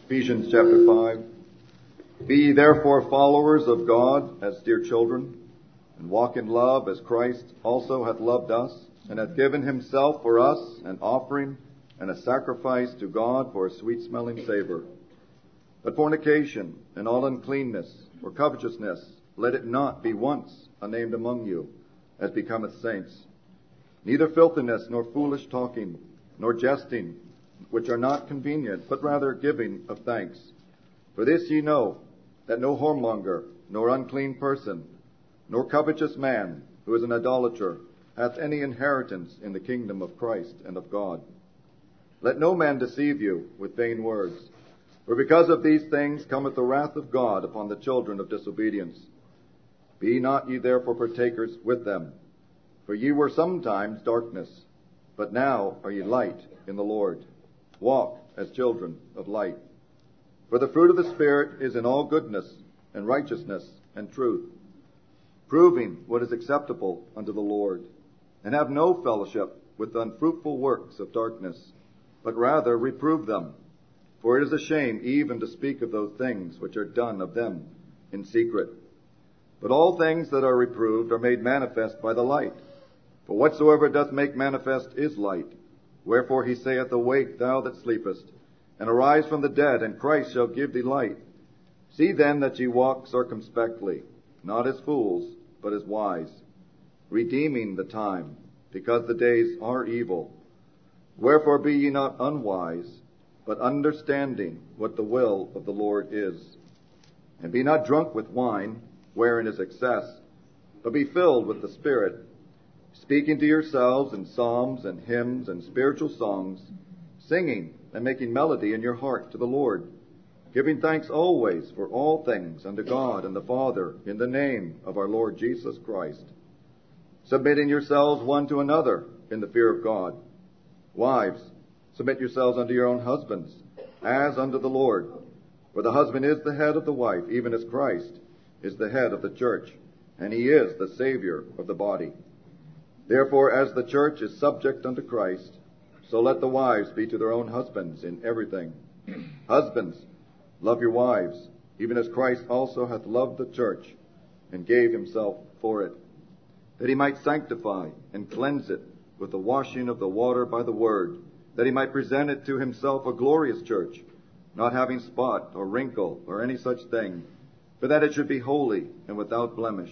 Ephesians chapter 5. Be ye therefore followers of God as dear children, and walk in love as Christ also hath loved us, and hath given himself for us an offering and a sacrifice to God for a sweet-smelling savor. But fornication and all uncleanness or covetousness, let it not be once named among you, as becometh saints. Neither filthiness, nor foolish talking, nor jesting, which are not convenient, but rather giving of thanks. For this ye know, that no whoremonger, nor unclean person, nor covetous man, who is an idolater, hath any inheritance in the kingdom of Christ and of God. Let no man deceive you with vain words, for because of these things cometh the wrath of God upon the children of disobedience. Be not ye therefore partakers with them, for ye were sometimes darkness, but now are ye light in the Lord. Walk as children of light. For the fruit of the Spirit is in all goodness and righteousness and truth, proving what is acceptable unto the Lord. And have no fellowship with the unfruitful works of darkness, but rather reprove them. For it is a shame even to speak of those things which are done of them in secret. But all things that are reproved are made manifest by the light. For whatsoever doth make manifest is light. Wherefore he saith, Awake, thou that sleepest, and arise from the dead, and Christ shall give thee light. See then that ye walk circumspectly, not as fools, but as wise, redeeming the time, because the days are evil. Wherefore be ye not unwise, but understanding what the will of the Lord is. And be not drunk with wine, wherein is excess, but be filled with the Spirit, speaking to yourselves in psalms and hymns and spiritual songs, singing and making melody in your heart to the Lord, giving thanks always for all things unto God and the Father, in the name of our Lord Jesus Christ, submitting yourselves one to another in the fear of God. Wives, submit yourselves unto your own husbands, as unto the Lord. For the husband is the head of the wife, even as Christ is the head of the church, and he is the Savior of the body. Therefore, as the church is subject unto Christ, so let the wives be to their own husbands in everything. Husbands, love your wives, even as Christ also hath loved the church, and gave himself for it, that he might sanctify and cleanse it with the washing of the water by the word, that he might present it to himself a glorious church, not having spot or wrinkle or any such thing, but that it should be holy and without blemish.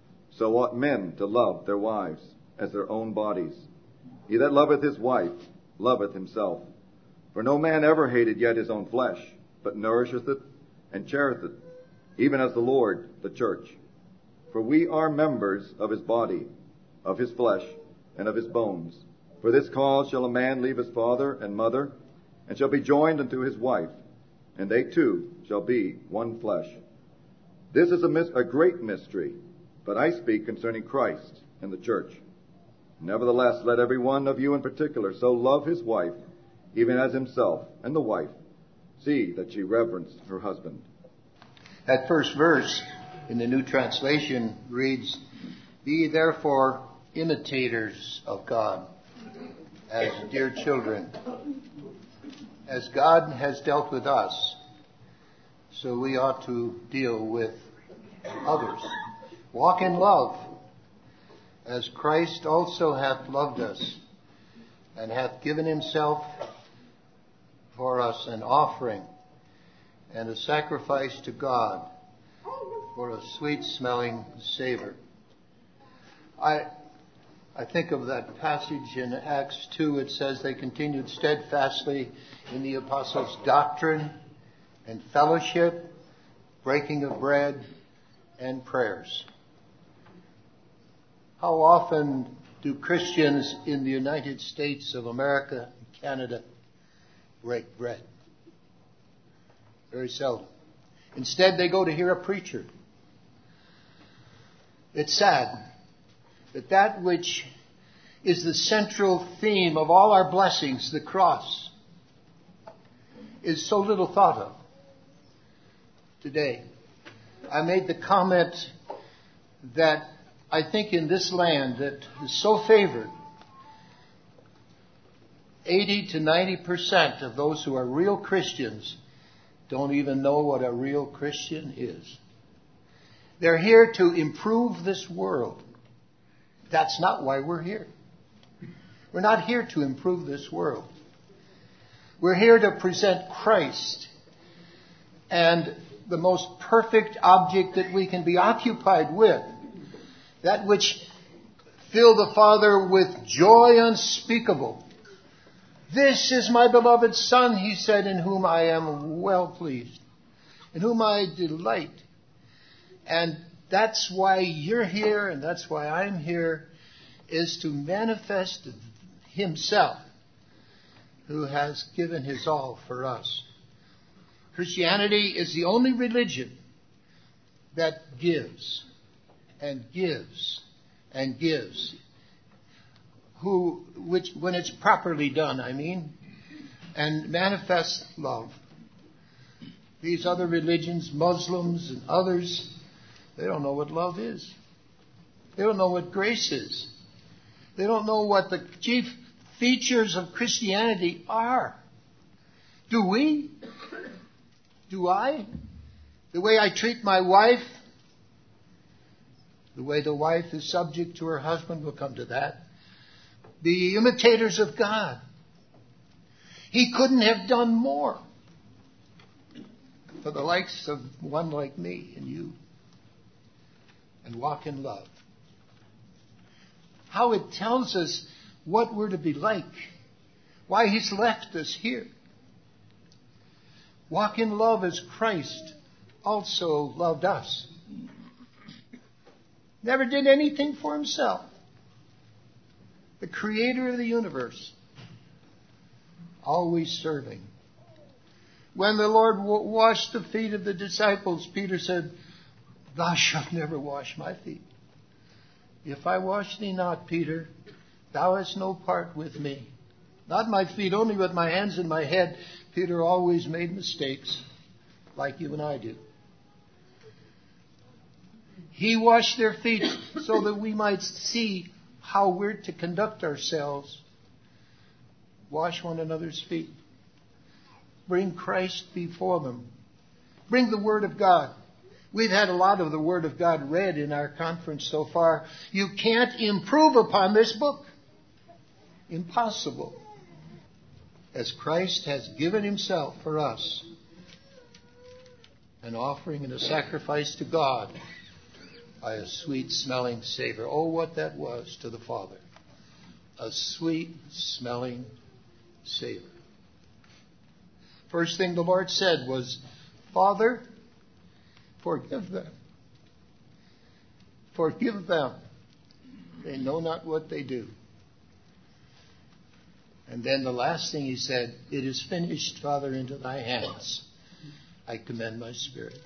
So ought men to love their wives as their own bodies. He that loveth his wife loveth himself. For no man ever hated yet his own flesh, but nourisheth it and cherisheth it, even as the Lord the church. For we are members of his body, of his flesh, and of his bones. For this cause shall a man leave his father and mother, and shall be joined unto his wife, and they two shall be one flesh. This is a great mystery, but I speak concerning Christ and the church. Nevertheless, let every one of you in particular so love his wife, even as himself, and the wife see that she reverence her husband. That first verse in the New Translation reads, Be ye therefore imitators of God, as dear children. As God has dealt with us, so we ought to deal with others. Walk in love, as Christ also hath loved us, and hath given himself for us an offering and a sacrifice to God for a sweet-smelling savor. I think of that passage in Acts 2. It says they continued steadfastly in the apostles' doctrine and fellowship, breaking of bread, and prayers. How often do Christians in the United States of America and Canada break bread? Very seldom. Instead, they go to hear a preacher. It's sad that which is the central theme of all our blessings, the cross, is so little thought of today. I made the comment that I think in this land that is so favored, 80 to 90% of those who are real Christians don't even know what a real Christian is. They're here to improve this world. That's not why we're here. We're not here to improve this world. We're here to present Christ, and the most perfect object that we can be occupied with, that which filled the Father with joy unspeakable. This is my beloved Son, he said, in whom I am well pleased, in whom I delight. And that's why you're here, and that's why I'm here, is to manifest himself, who has given his all for us. Christianity is the only religion that gives and gives and gives. Which, when it's properly done, and manifests love. These other religions, Muslims and others, they don't know what love is. They don't know what grace is. They don't know what the chief features of Christianity are. Do we? Do I? The way I treat my wife, the way the wife is subject to her husband, we'll come to that. The imitators of God. He couldn't have done more for the likes of one like me and you. And walk in love. How it tells us what we're to be like. Why he's left us here. Walk in love as Christ also loved us. Never did anything for himself. The creator of the universe. Always serving. When the Lord washed the feet of the disciples, Peter said, "Thou shalt never wash my feet. If I wash thee not, Peter, thou hast no part with me." Not my feet only, but my hands and my head. Peter always made mistakes, like you and I do. He washed their feet so that we might see how we're to conduct ourselves. Wash one another's feet. Bring Christ before them. Bring the Word of God. We've had a lot of the Word of God read in our conference so far. You can't improve upon this book. Impossible. As Christ has given himself for us, an offering and a sacrifice to God by a sweet-smelling savor. Oh, what that was to the Father. A sweet-smelling savor. First thing the Lord said was, "Father, forgive them. Forgive them. They know not what they do." And then the last thing he said, "It is finished, Father, into thy hands I commend my spirit."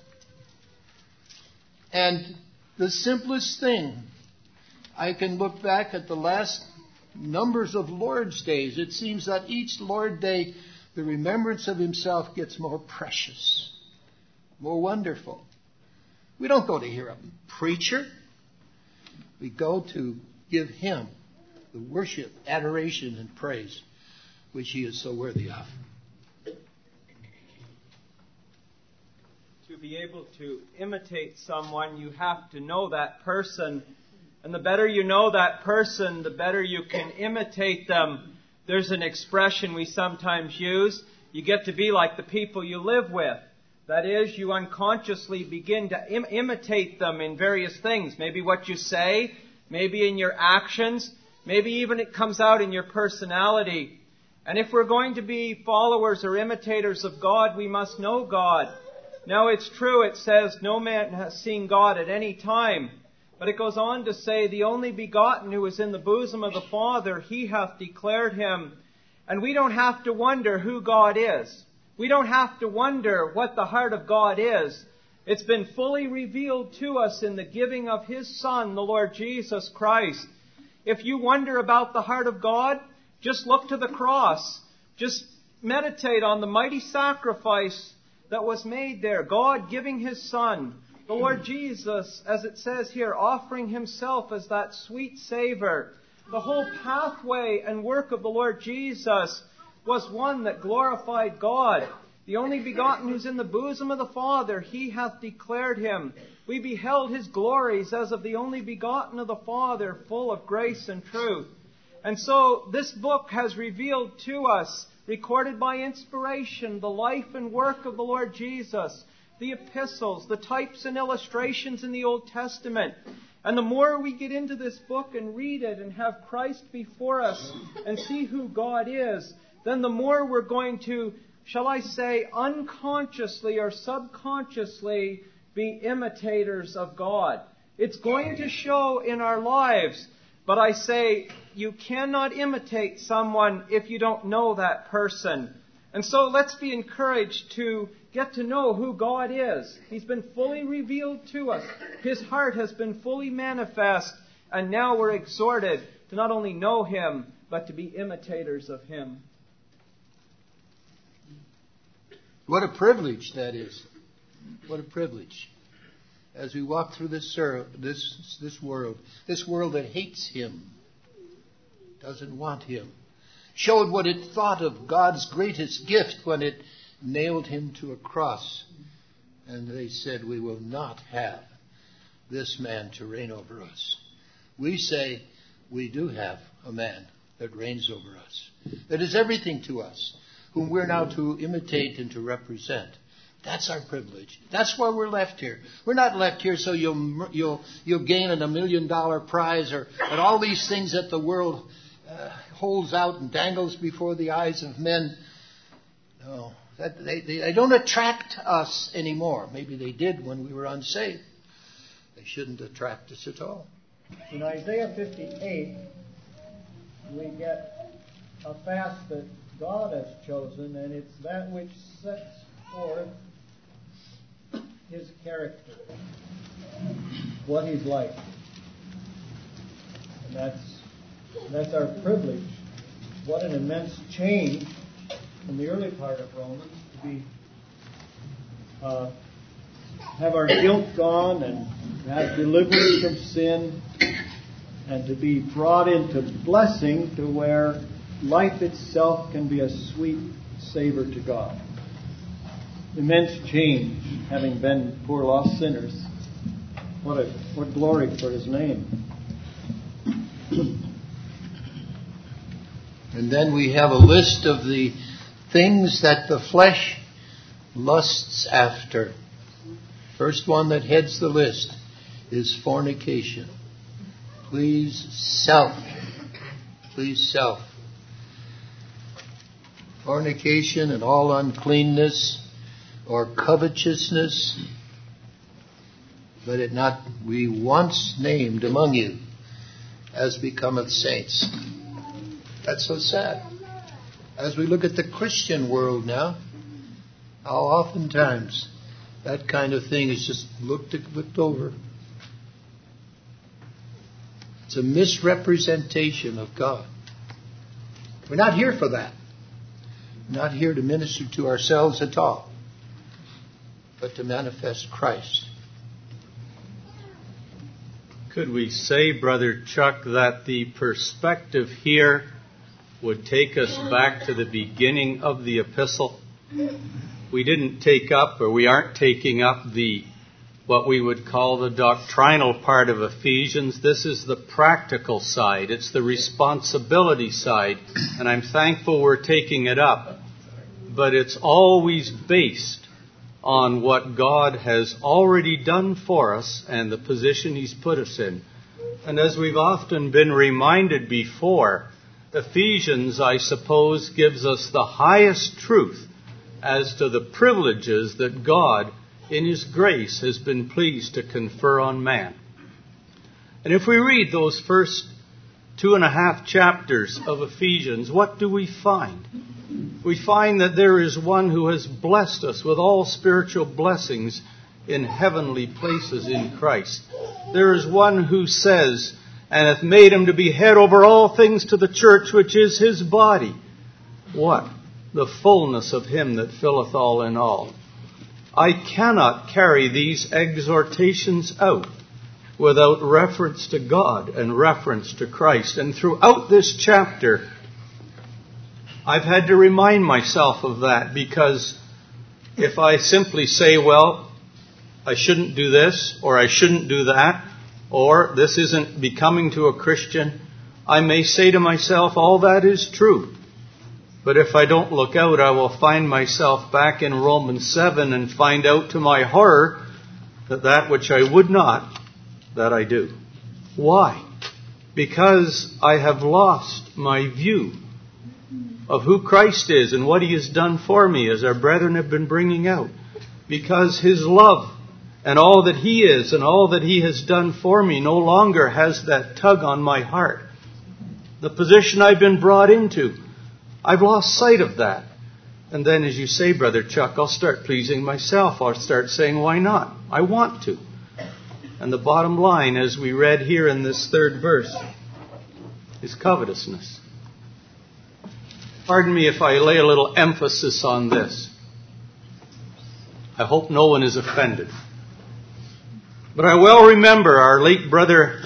And the simplest thing, I can look back at the last numbers of Lord's days. It seems that each Lord Day, the remembrance of himself gets more precious, more wonderful. We don't go to hear a preacher. We go to give him the worship, adoration, and praise which he is so worthy of. To be able to imitate someone, you have to know that person. And the better you know that person, the better you can imitate them. There's an expression we sometimes use. You get to be like the people you live with. That is, you unconsciously begin to imitate them in various things. Maybe what you say, maybe in your actions, maybe even it comes out in your personality. And if we're going to be followers or imitators of God, we must know God. Now it's true, it says, no man has seen God at any time. But it goes on to say, the only begotten who is in the bosom of the Father, he hath declared him. And we don't have to wonder who God is. We don't have to wonder what the heart of God is. It's been fully revealed to us in the giving of his Son, the Lord Jesus Christ. If you wonder about the heart of God, just look to the cross. Just meditate on the mighty sacrifice that was made there. God giving his Son. The Lord Jesus, as it says here, offering himself as that sweet savor. The whole pathway and work of the Lord Jesus was one that glorified God. The only begotten who's in the bosom of the Father, He hath declared Him. We beheld His glories as of the only begotten of the Father, full of grace and truth. And so this book has revealed to us, recorded by inspiration, the life and work of the Lord Jesus, the epistles, the types and illustrations in the Old Testament. And the more we get into this book and read it and have Christ before us and see who God is, then the more we're going to, shall I say, unconsciously or subconsciously be imitators of God. It's going to show in our lives. But I say, you cannot imitate someone if you don't know that person. And so let's be encouraged to get to know who God is. He's been fully revealed to us. His heart has been fully manifest. And now we're exhorted to not only know Him, but to be imitators of Him. What a privilege that is. What a privilege. As we walk through this world that hates Him, doesn't want Him, showed what it thought of God's greatest gift when it nailed Him to a cross. And they said, we will not have this man to reign over us. We say, we do have a man that reigns over us, that is everything to us, whom we're now to imitate and to represent. That's our privilege. That's why we're left here. We're not left here so you'll gain a $1 million prize and all these things that the world holds out and dangles before the eyes of men. No, they don't attract us anymore. Maybe they did when we were unsaved. They shouldn't attract us at all. In Isaiah 58, we get a fast that God has chosen, and it's that which sets forth His character, what He's like. And that's our privilege. What an immense change from the early part of Romans to be have our guilt gone and have deliverance from sin, and to be brought into blessing to where life itself can be a sweet savor to God. Immense change, having been poor lost sinners. What glory for His name. And then we have a list of the things that the flesh lusts after. First one that heads the list is fornication. Please self. Fornication and all uncleanness or covetousness, but it not we once named among you, as becometh saints. That's so sad. As we look at the Christian world now, how oftentimes that kind of thing is just looked over. It's a misrepresentation of God. We're not here for that. We're not here to minister to ourselves at all, but to manifest Christ. Could we say, Brother Chuck, that the perspective here would take us back to the beginning of the epistle? We didn't take up, or we aren't taking up what we would call the doctrinal part of Ephesians. This is the practical side. It's the responsibility side. And I'm thankful we're taking it up. But it's always based on what God has already done for us and the position He's put us in. And as we've often been reminded before, Ephesians, I suppose, gives us the highest truth as to the privileges that God, in His grace, has been pleased to confer on man. And if we read those first 2.5 chapters of Ephesians, what do we find? We find that there is one who has blessed us with all spiritual blessings in heavenly places in Christ. There is one who says, and hath made Him to be head over all things to the church, which is His body. What? The fullness of Him that filleth all in all. I cannot carry these exhortations out without reference to God and reference to Christ. And throughout this chapter, I've had to remind myself of that, because if I simply say, well, I shouldn't do this, or I shouldn't do that, or this isn't becoming to a Christian, I may say to myself, all that is true. But if I don't look out, I will find myself back in Romans 7 and find out to my horror that which I would not, that I do. Why? Because I have lost my view of who Christ is and what He has done for me, as our brethren have been bringing out. Because His love and all that He is and all that He has done for me no longer has that tug on my heart. The position I've been brought into, I've lost sight of that. And then, as you say, Brother Chuck, I'll start pleasing myself. I'll start saying, why not? I want to. And the bottom line, as we read here in this third verse, is covetousness. Pardon me if I lay a little emphasis on this. I hope no one is offended. But I well remember our late brother,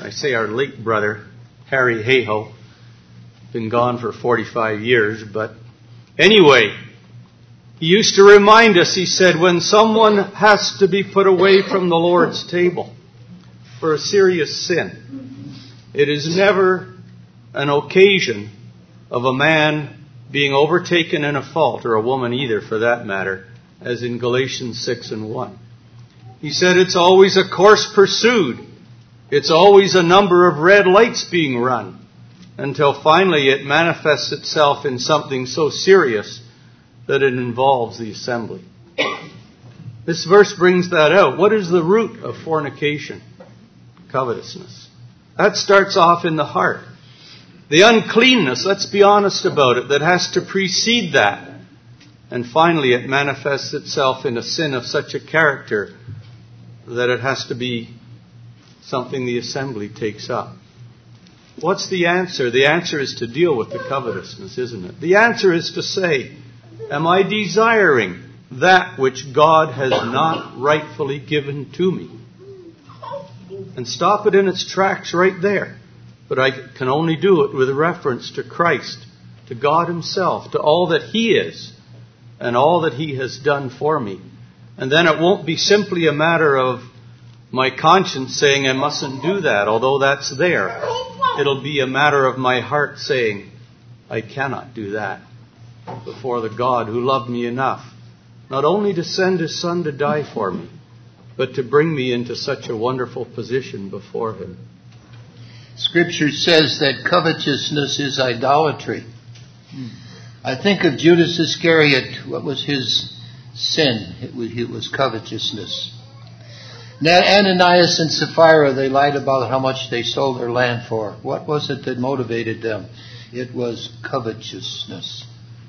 Harry Hayhoe, been gone for 45 years, but anyway, he used to remind us, he said, when someone has to be put away from the Lord's table for a serious sin, it is never an occasion of a man being overtaken in a fault, or a woman either for that matter, as in Galatians 6:1. He said it's always a course pursued. It's always a number of red lights being run, until finally it manifests itself in something so serious that it involves the assembly. This verse brings that out. What is the root of fornication? Covetousness. That starts off in the heart. The uncleanness, let's be honest about it, that has to precede that. And finally it manifests itself in a sin of such a character that it has to be something the assembly takes up. What's the answer? The answer is to deal with the covetousness, isn't it? The answer is to say, am I desiring that which God has not rightfully given to me? And stop it in its tracks right there. But I can only do it with reference to Christ, to God Himself, to all that He is and all that He has done for me. And then it won't be simply a matter of my conscience saying I mustn't do that, although that's there. It'll be a matter of my heart saying, I cannot do that before the God who loved me enough, not only to send His Son to die for me, but to bring me into such a wonderful position before Him. Scripture says that covetousness is idolatry. I think of Judas Iscariot. What was his sin? It was covetousness. Now, Ananias and Sapphira, they lied about how much they sold their land for. What was it that motivated them? It was covetousness.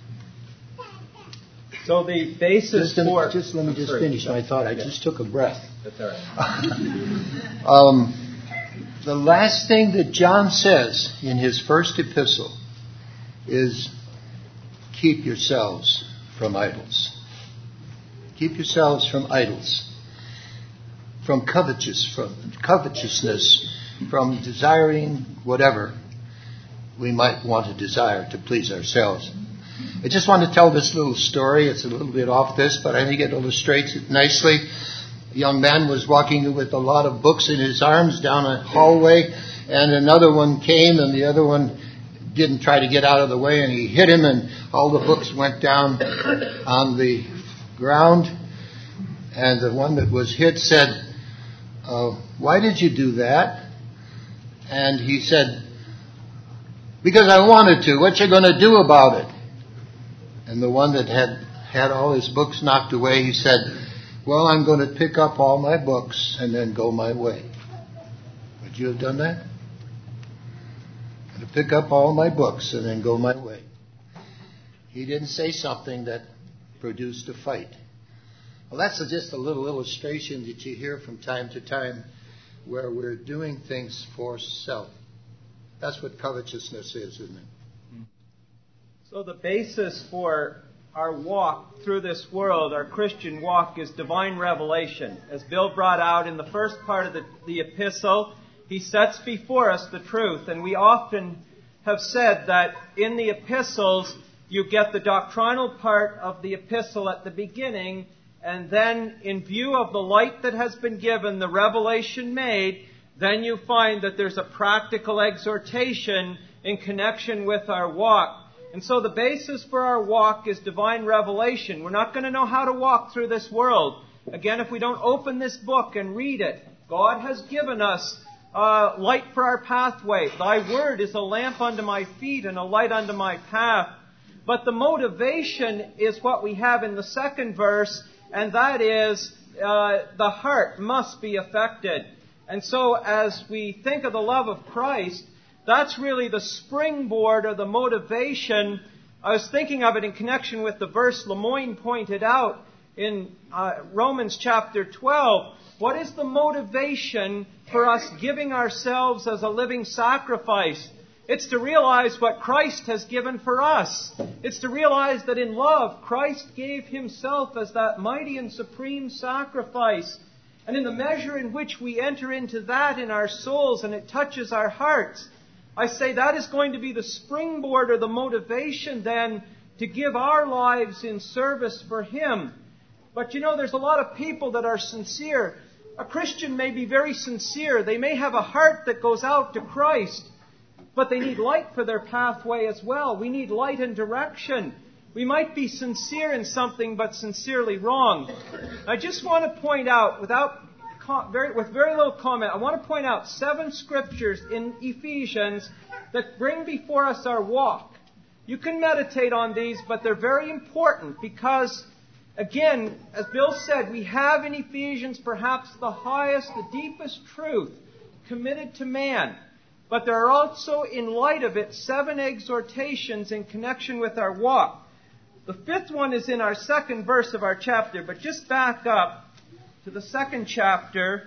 So the basis Let me finish my thought. I just took a breath. That's all right. The last thing that John says in his first epistle is, keep yourselves from idols. Keep yourselves from idols. From covetousness, from desiring whatever we might want to desire to please ourselves. I just want to tell this little story. It's a little bit off this, but I think it illustrates it nicely. A young man was walking with a lot of books in his arms down a hallway, and another one came, and the other one didn't try to get out of the way, and he hit him, and all the books went down on the ground. And the one that was hit said, why did you do that? And he said, because I wanted to. What you going to do about it? And the one that had all his books knocked away, he said, well, I'm going to pick up all my books and then go my way. Would you have done that? I'm going to pick up all my books and then go my way. He didn't say something that produced a fight. Well, that's just a little illustration that you hear from time to time where we're doing things for self. That's what covetousness is, isn't it? So the basis for our walk through this world, our Christian walk, is divine revelation. As Bill brought out in the first part of the epistle, he sets before us the truth. And we often have said that in the epistles, you get the doctrinal part of the epistle at the beginning, and then in view of the light that has been given, the revelation made, then you find that there's a practical exhortation in connection with our walk. And so the basis for our walk is divine revelation. We're not going to know how to walk through this world, again, if we don't open this book and read it. God has given us light for our pathway. Thy word is a lamp unto my feet and a light unto my path. But the motivation is what we have in the second verse, and that is the heart must be affected. And so as we think of the love of Christ, that's really the springboard or the motivation. I was thinking of it in connection with the verse Lemoyne pointed out in Romans chapter 12. What is the motivation for us giving ourselves as a living sacrifice? It's to realize what Christ has given for us. It's to realize that in love, Christ gave Himself as that mighty and supreme sacrifice. And in the measure in which we enter into that in our souls and it touches our hearts, I say that is going to be the springboard or the motivation then to give our lives in service for Him. But you know, there's a lot of people that are sincere. A Christian may be very sincere. They may have a heart that goes out to Christ, but they need light for their pathway as well. We need light and direction. We might be sincere in something, but sincerely wrong. I just want to point out, with very little comment, I want to point out 7 scriptures in Ephesians that bring before us our walk. You can meditate on these, but they're very important because, again, as Bill said, we have in Ephesians perhaps the highest, the deepest truth committed to man. But there are also, in light of it, 7 exhortations in connection with our walk. The 5th one is in our 2nd verse of our chapter, but just back up to the 2nd chapter.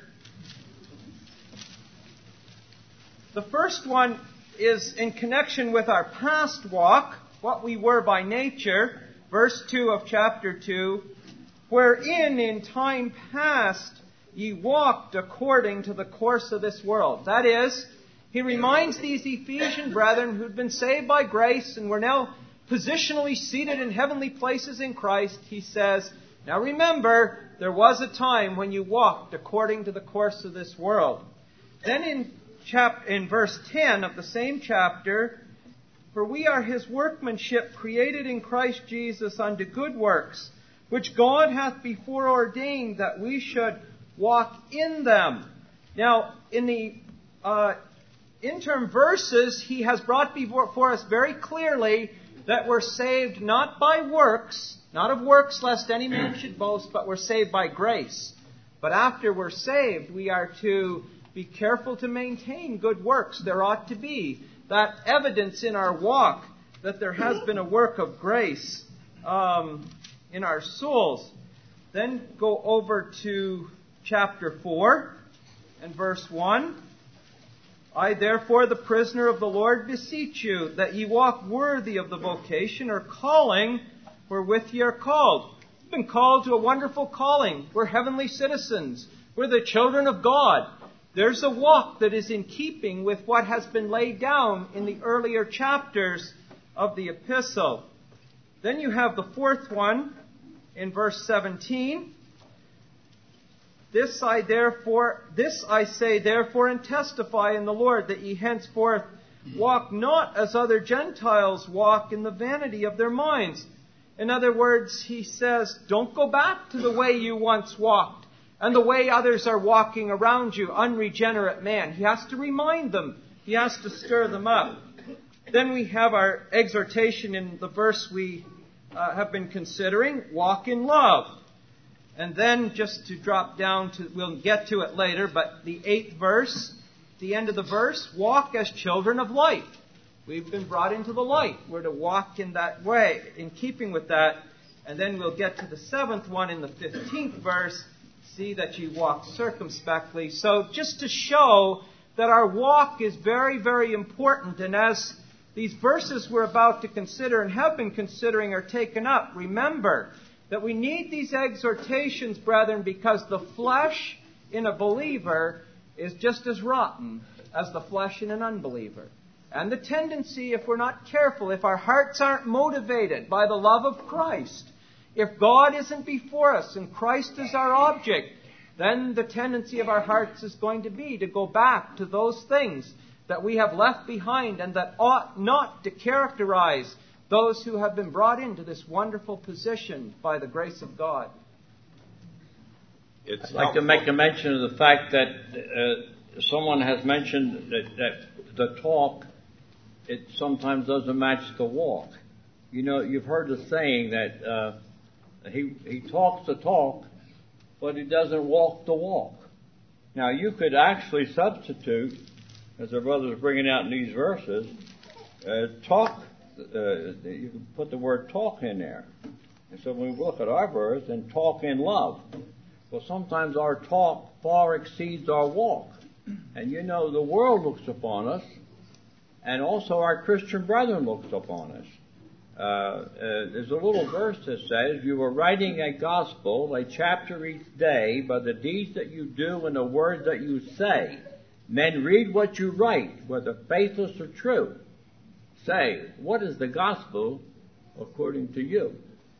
The first one is in connection with our past walk, what we were by nature, verse 2 of chapter 2, wherein in time past ye walked according to the course of this world. That is, he reminds these Ephesian brethren who'd been saved by grace and were now positionally seated in heavenly places in Christ. He says, now remember, there was a time when you walked according to the course of this world. Then in verse 10 of the same chapter, for we are His workmanship created in Christ Jesus unto good works, which God hath before ordained that we should walk in them. Now, in the interim verses, he has brought before us very clearly that we're saved not by works, not of works lest any man should boast, but we're saved by grace. But after we're saved, we are to be careful to maintain good works. There ought to be that evidence in our walk that there has been a work of grace in our souls. Then go over to chapter 4 and verse 1. I therefore, the prisoner of the Lord, beseech you that ye walk worthy of the vocation or calling wherewith ye are called. You've been called to a wonderful calling. We're heavenly citizens. We're the children of God. There's a walk that is in keeping with what has been laid down in the earlier chapters of the epistle. Then you have the 4th one in verse 17. This I say therefore and testify in the Lord, that ye henceforth walk not as other Gentiles walk in the vanity of their minds. In other words, he says, don't go back to the way you once walked and the way others are walking around you, unregenerate man. He has to remind them. He has to stir them up. Then we have our exhortation in the verse we have been considering, walk in love. And then just to drop down to, we'll get to it later, but the 8th verse, the end of the verse, walk as children of light. We've been brought into the light. We're to walk in that way, in keeping with that. And then we'll get to the 7th one in the 15th verse, see that you walk circumspectly. So just to show that our walk is very, very important. And as these verses we're about to consider and have been considering are taken up, remember that we need these exhortations, brethren, because the flesh in a believer is just as rotten as the flesh in an unbeliever. And the tendency, if we're not careful, if our hearts aren't motivated by the love of Christ, If God isn't before us and Christ is our object, then the tendency of our hearts is going to be to go back to those things that we have left behind and that ought not to characterize those who have been brought into this wonderful position by the grace of God. I'd like to make a mention of the fact that someone has mentioned that the talk, it sometimes doesn't match the walk. You know, you've heard the saying that he talks the talk, but he doesn't walk the walk. Now, you could actually substitute, as our brother is bringing out in these verses, talk. You can put the word talk in there. And so when we look at our verse, and talk in love. Well, sometimes our talk far exceeds our walk. And you know, the world looks upon us, and also our Christian brethren looks upon us. There's a little verse that says, you are writing a gospel, a chapter each day, by the deeds that you do and the words that you say. Men read what you write, whether faithless or true. Say, what is the gospel according to you?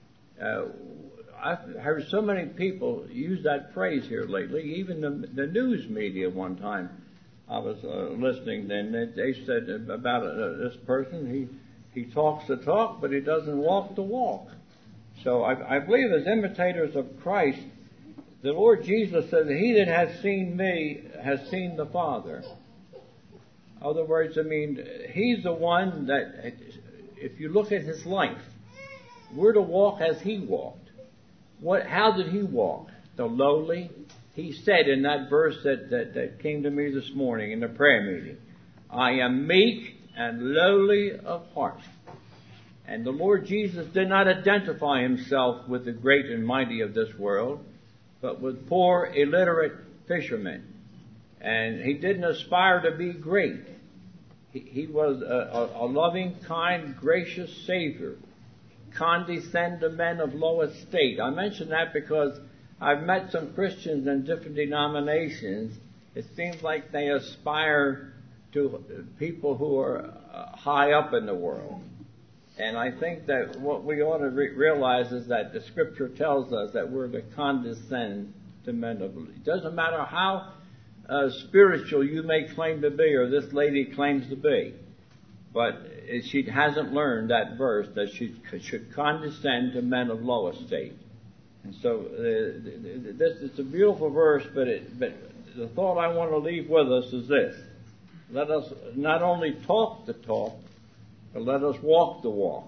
I've heard so many people use that phrase here lately, even the news media one time. I was listening, and they said about this person, he talks the talk, but he doesn't walk the walk. So I believe as imitators of Christ, the Lord Jesus said, he that has seen me has seen the Father. In other words, I mean, he's the one that, if you look at his life, we're to walk as he walked. How did he walk? The lowly. He said in that verse that came to me this morning in the prayer meeting, I am meek and lowly of heart. And the Lord Jesus did not identify himself with the great and mighty of this world, but with poor, illiterate fishermen. And he didn't aspire to be great. He was a loving, kind, gracious Savior. Condescend to men of low estate. I mention that because I've met some Christians in different denominations. It seems like they aspire to people who are high up in the world. And I think that what we ought to realize is that the Scripture tells us that we're to condescend to men of low estate. It doesn't matter how spiritual you may claim to be, or this lady claims to be, but she hasn't learned that verse that she should condescend to men of low estate. And so this is a beautiful verse, but the thought I want to leave with us is this: let us not only talk the talk, but let us walk the walk.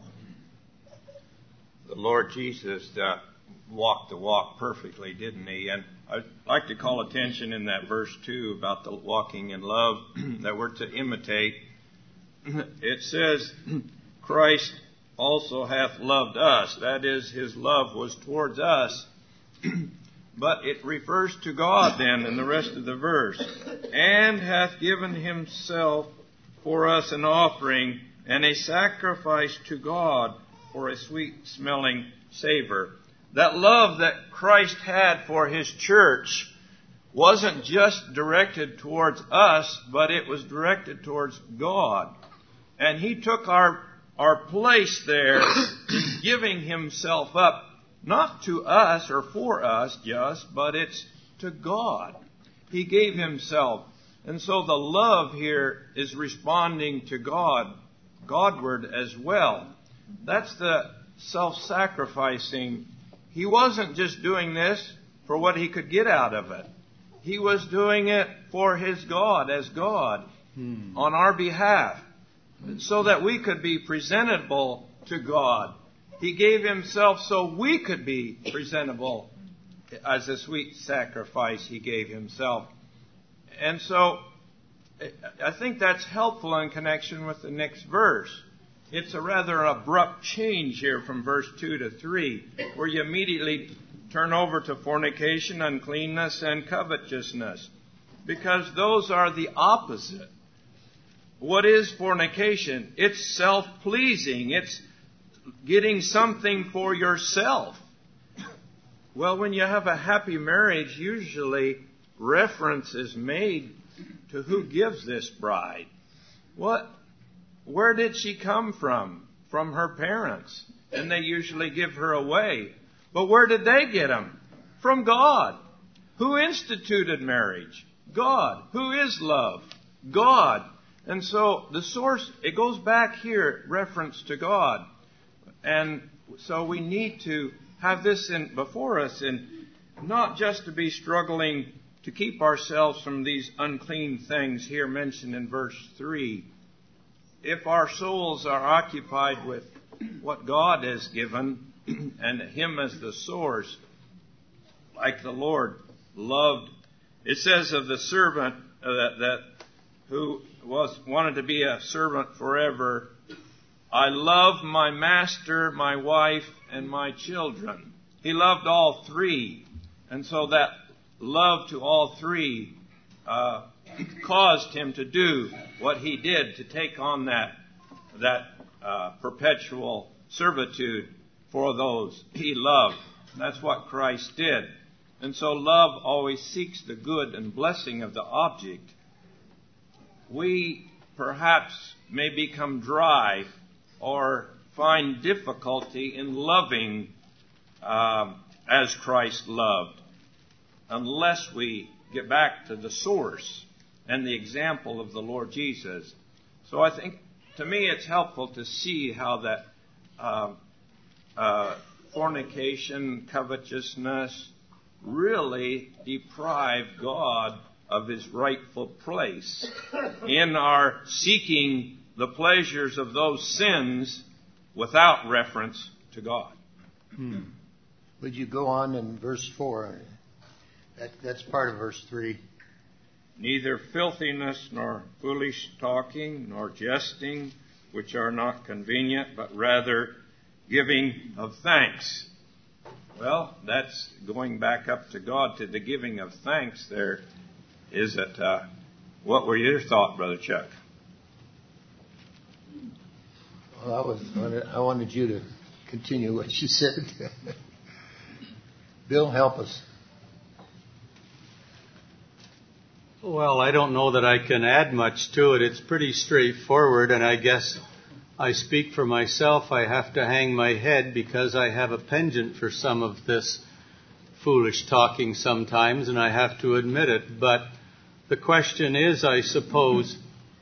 The Lord Jesus walked the walk perfectly, didn't he? And I'd like to call attention in that verse 2 about the walking in love that we're to imitate. It says, Christ also hath loved us. That is, his love was towards us. But it refers to God then in the rest of the verse. And hath given himself for us an offering and a sacrifice to God for a sweet-smelling savor. That love that Christ had for his church wasn't just directed towards us, but it was directed towards God. And he took our place there, giving himself up, not to us or for us just, but it's to God. He gave himself. And so the love here is responding to God, Godward as well. That's the self-sacrificing. He wasn't just doing this for what he could get out of it. He was doing it for his God, as God, on our behalf, so that we could be presentable to God. He gave himself so we could be presentable. As a sweet sacrifice, he gave himself. And so I think that's helpful in connection with the next verse. It's a rather abrupt change here from verse 2 to 3, where you immediately turn over to fornication, uncleanness, and covetousness, because those are the opposite. What is fornication? It's self-pleasing. It's getting something for yourself. Well, when you have a happy marriage, usually reference is made to who gives this bride. Where did she come from? From her parents. And they usually give her away. But where did they get them? From God. Who instituted marriage? God. Who is love? God. And so the source, it goes back here, reference to God. And so we need to have this before us, and not just to be struggling to keep ourselves from these unclean things here mentioned in verse 3. If our souls are occupied with what God has given and Him as the source, like the Lord loved, it says of the servant that who wanted to be a servant forever, I love my master, my wife, and my children. He loved all three. And so that love to all three caused him to do what he did, to take on that perpetual servitude for those he loved. That's what Christ did. And so love always seeks the good and blessing of the object. We perhaps may become dry or find difficulty in loving as Christ loved, unless we get back to the source and the example of the Lord Jesus. So I think, to me, it's helpful to see how that fornication, covetousness, really deprive God of His rightful place in our seeking the pleasures of those sins without reference to God. Would you go on in verse 4? That's part of verse 3. Neither filthiness, nor foolish talking, nor jesting, which are not convenient, but rather giving of thanks. Well, that's going back up to God, to the giving of thanks there. Is it? What were your thoughts, Brother Chuck? Well, I wanted you to continue what you said. Bill, help us. Well, I don't know that I can add much to it. It's pretty straightforward, and I guess I speak for myself. I have to hang my head because I have a penchant for some of this foolish talking sometimes, and I have to admit it. But the question is, I suppose,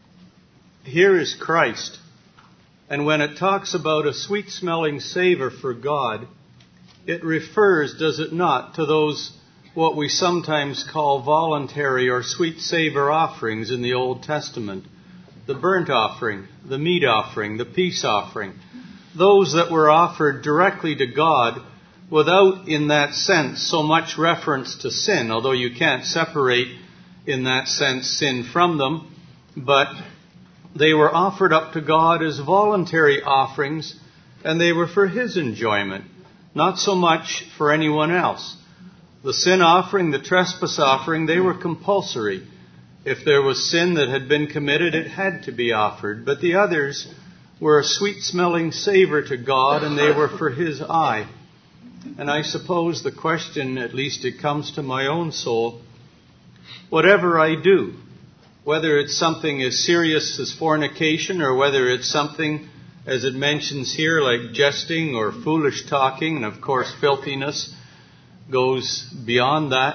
here is Christ. And when it talks about a sweet-smelling savor for God, it refers, does it not, to those what we sometimes call voluntary or sweet savor offerings in the Old Testament. The burnt offering, the meat offering, the peace offering. Those that were offered directly to God without, in that sense, so much reference to sin, although you can't separate, in that sense, sin from them. But they were offered up to God as voluntary offerings, and they were for His enjoyment, not so much for anyone else. The sin offering, the trespass offering, they were compulsory. If there was sin that had been committed, it had to be offered. But the others were a sweet-smelling savor to God, and they were for His eye. And I suppose the question, at least it comes to my own soul, whatever I do, whether it's something as serious as fornication or whether it's something, as it mentions here, like jesting or foolish talking, and of course filthiness goes beyond that.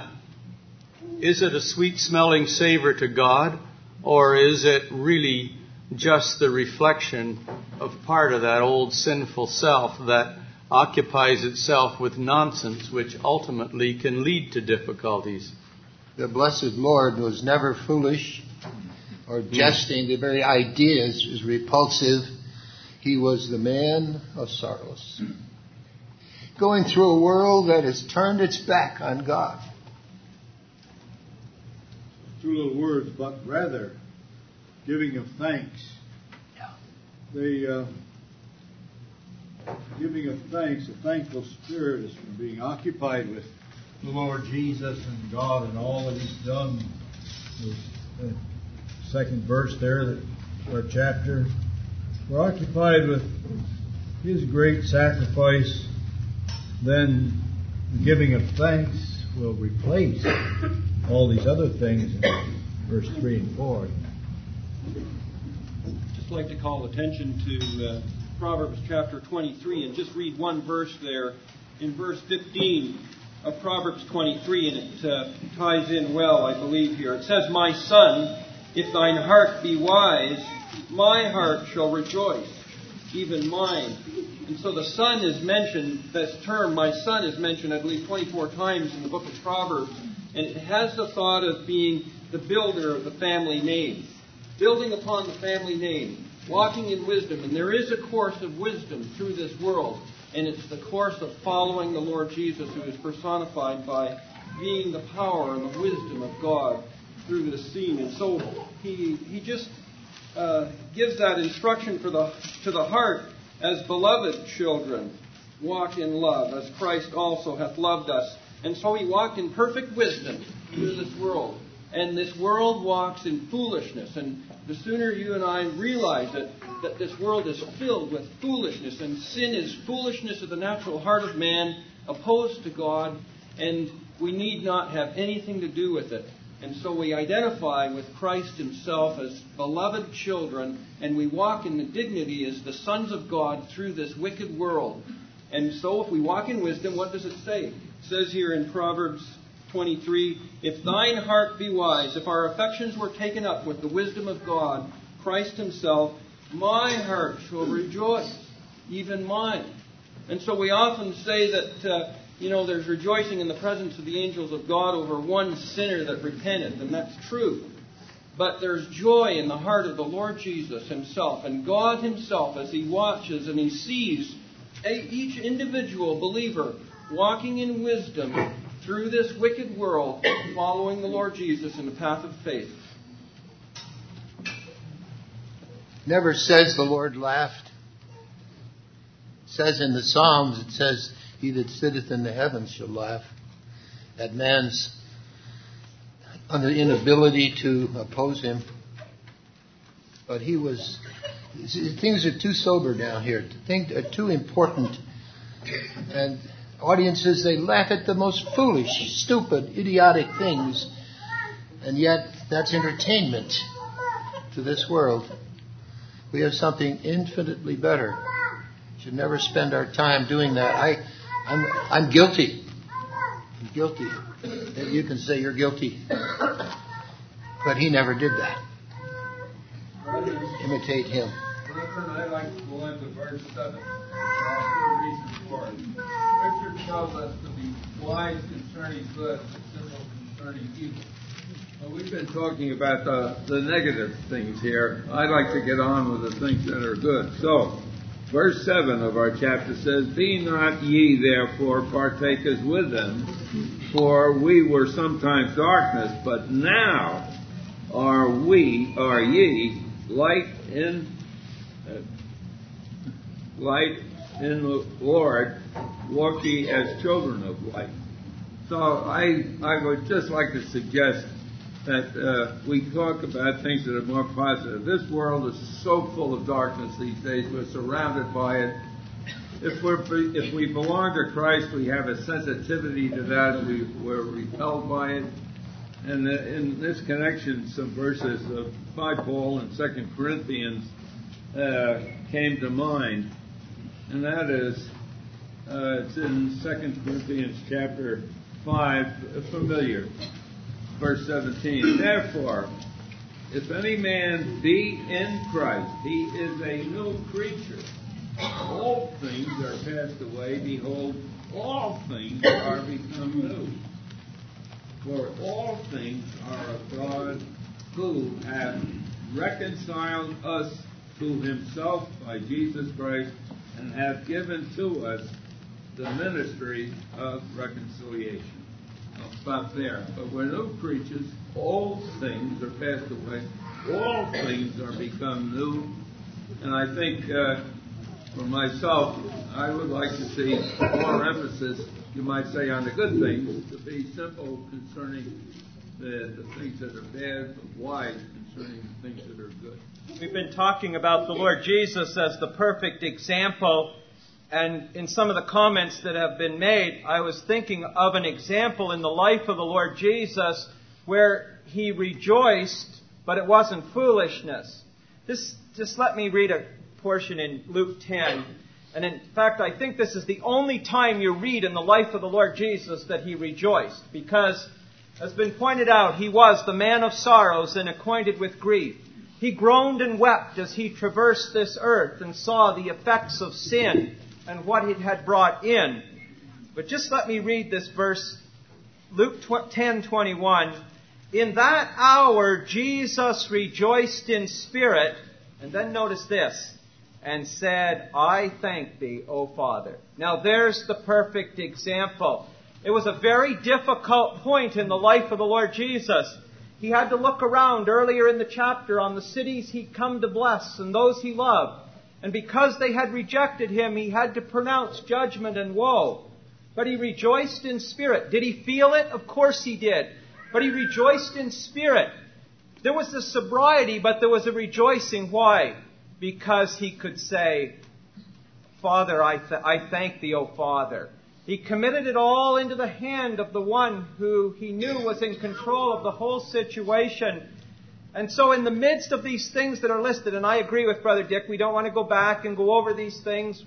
Is it a sweet-smelling savor to God, or is it really just the reflection of part of that old sinful self that occupies itself with nonsense, which ultimately can lead to difficulties? The blessed Lord was never foolish or jesting. The very idea is repulsive. He was the man of sorrows, going through a world that has turned its back on God. Two little words, but rather giving of thanks. The giving of thanks, a thankful spirit, is from being occupied with the Lord Jesus and God and all that He's done. The second verse there, our chapter, we're occupied with His great sacrifice. Then the giving of thanks will replace all these other things in verse 3 and 4. I'd just like to call attention to Proverbs chapter 23 and just read one verse there. in verse 15 of Proverbs 23, and it ties in well, I believe, here. It says, "My son, if thine heart be wise, my heart shall rejoice, even mine." And so the son is mentioned, this term, my son, is mentioned, I believe, 24 times in the book of Proverbs. And it has the thought of being the builder of the family name. Building upon the family name. Walking in wisdom. And there is a course of wisdom through this world. And it's the course of following the Lord Jesus, who is personified by being the power and the wisdom of God through this scene. And so he just gives that instruction to the heart. As beloved children, walk in love, as Christ also hath loved us. And so we walk in perfect wisdom through this world. And this world walks in foolishness. And the sooner you and I realize that this world is filled with foolishness, and sin is foolishness of the natural heart of man, opposed to God, and we need not have anything to do with it. And so we identify with Christ himself as beloved children, and we walk in the dignity as the sons of God through this wicked world. And so if we walk in wisdom, what does it say? It says here in Proverbs 23, "If thine heart be wise," if our affections were taken up with the wisdom of God, Christ himself, "my heart shall rejoice, even mine." And so we often say that there's rejoicing in the presence of the angels of God over one sinner that repented, and that's true. But there's joy in the heart of the Lord Jesus himself, and God himself, as he watches and he sees each individual believer walking in wisdom through this wicked world, following the Lord Jesus in the path of faith. Never says the Lord laughed. It says in the Psalms, it says, "He that sitteth in the heavens shall laugh," at man's inability to oppose him. But things are too sober down here. Things are too important. And audiences, they laugh at the most foolish, stupid, idiotic things. And yet, that's entertainment to this world. We have something infinitely better. Should never spend our time doing that. I'm guilty. I'm guilty. You can say you're guilty. But he never did that. Imitate him. Brethren, I like to go into verse 7. That's the reason for it. Scripture tells us to be wise concerning good, but simple concerning evil. Well, we've been talking about the negative things here. I'd like to get on with the things that are good. So, verse 7 of our chapter says, "Be not ye therefore partakers with them, for we were sometimes darkness, but now are ye light in the Lord, walk ye as children of light." So I would just like to suggest that we talk about things that are more positive. This world is so full of darkness these days. We're surrounded by it. If we belong to Christ, we have a sensitivity to that. We're repelled by it. And in this connection, some verses by Paul in 2 Corinthians came to mind. And that is, it's in 2 Corinthians chapter 5, familiar. Verse 17, "Therefore, if any man be in Christ, he is a new creature. All things are passed away. Behold, all things are become new. For all things are of God, who hath reconciled us to himself by Jesus Christ, and hath given to us the ministry of reconciliation." I'll stop there. But we're new creatures. All things are passed away. All things are become new. And I think, for myself, I would like to see more emphasis, you might say, on the good things, to be simple concerning the things that are bad, but wise concerning the things that are good. We've been talking about the Lord Jesus as the perfect example. And in some of the comments that have been made, I was thinking of an example in the life of the Lord Jesus where he rejoiced, but it wasn't foolishness. Just let me read a portion in Luke 10. And in fact, I think this is the only time you read in the life of the Lord Jesus that he rejoiced. Because, as has been pointed out, he was the man of sorrows and acquainted with grief. He groaned and wept as he traversed this earth and saw the effects of sin and what it had brought in. But just let me read this verse, Luke 10:21. In that hour Jesus rejoiced in spirit, and then notice this, and said, I thank thee, O Father. Now there's the perfect example. It was a very difficult point in the life of the Lord Jesus. He had to look around earlier in the chapter on the cities he'd come to bless and those he loved. And because they had rejected him, he had to pronounce judgment and woe. But he rejoiced in spirit. Did he feel it? Of course he did. But he rejoiced in spirit. There was a sobriety, but there was a rejoicing. Why? Because he could say, Father, I thank thee, O Father. He committed it all into the hand of the one who he knew was in control of the whole situation. And so in the midst of these things that are listed, and I agree with Brother Dick, we don't want to go back and go over these things.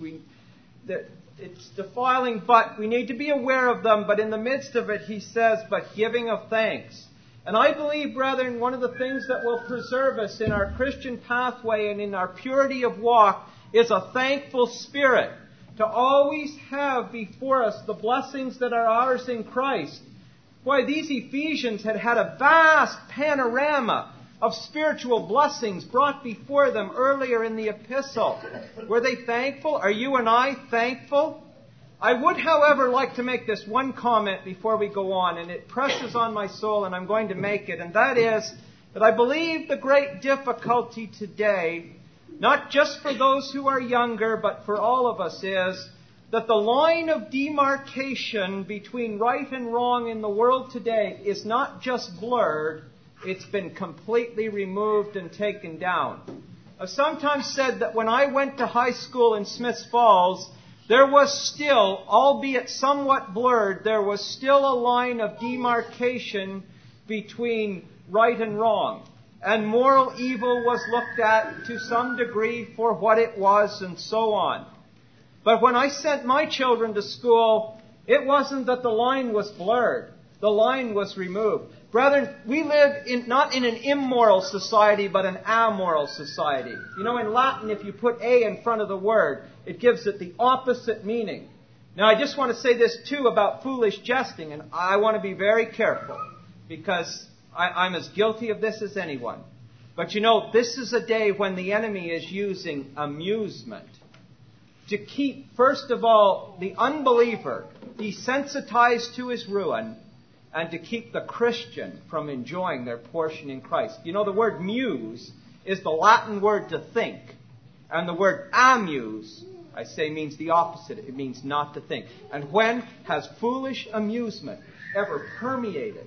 It's defiling, but we need to be aware of them. But in the midst of it, he says, but giving of thanks. And I believe, brethren, one of the things that will preserve us in our Christian pathway and in our purity of walk is a thankful spirit. To always have before us the blessings that are ours in Christ. Why, these Ephesians had a vast panorama of spiritual blessings brought before them earlier in the epistle. Were they thankful? Are you and I thankful? I would, however, like to make this one comment before we go on, and it presses on my soul, and I'm going to make it, and that is that I believe the great difficulty today, not just for those who are younger, but for all of us, is that the line of demarcation between right and wrong in the world today is not just blurred, it's been completely removed and taken down. I've sometimes said that when I went to high school in Smiths Falls, there was still, albeit somewhat blurred, there was still a line of demarcation between right and wrong. And moral evil was looked at to some degree for what it was and so on. But when I sent my children to school, it wasn't that the line was blurred. The line was removed. Brethren, we live not in an immoral society, but an amoral society. You know, in Latin, if you put a in front of the word, it gives it the opposite meaning. Now, I just want to say this, too, about foolish jesting, and I want to be very careful, because I'm as guilty of this as anyone. But you know, this is a day when the enemy is using amusement to keep, first of all, the unbeliever desensitized to his ruin, and to keep the Christian from enjoying their portion in Christ. You know, the word muse is the Latin word to think. And the word amuse, I say, means the opposite. It means not to think. And when has foolish amusement ever permeated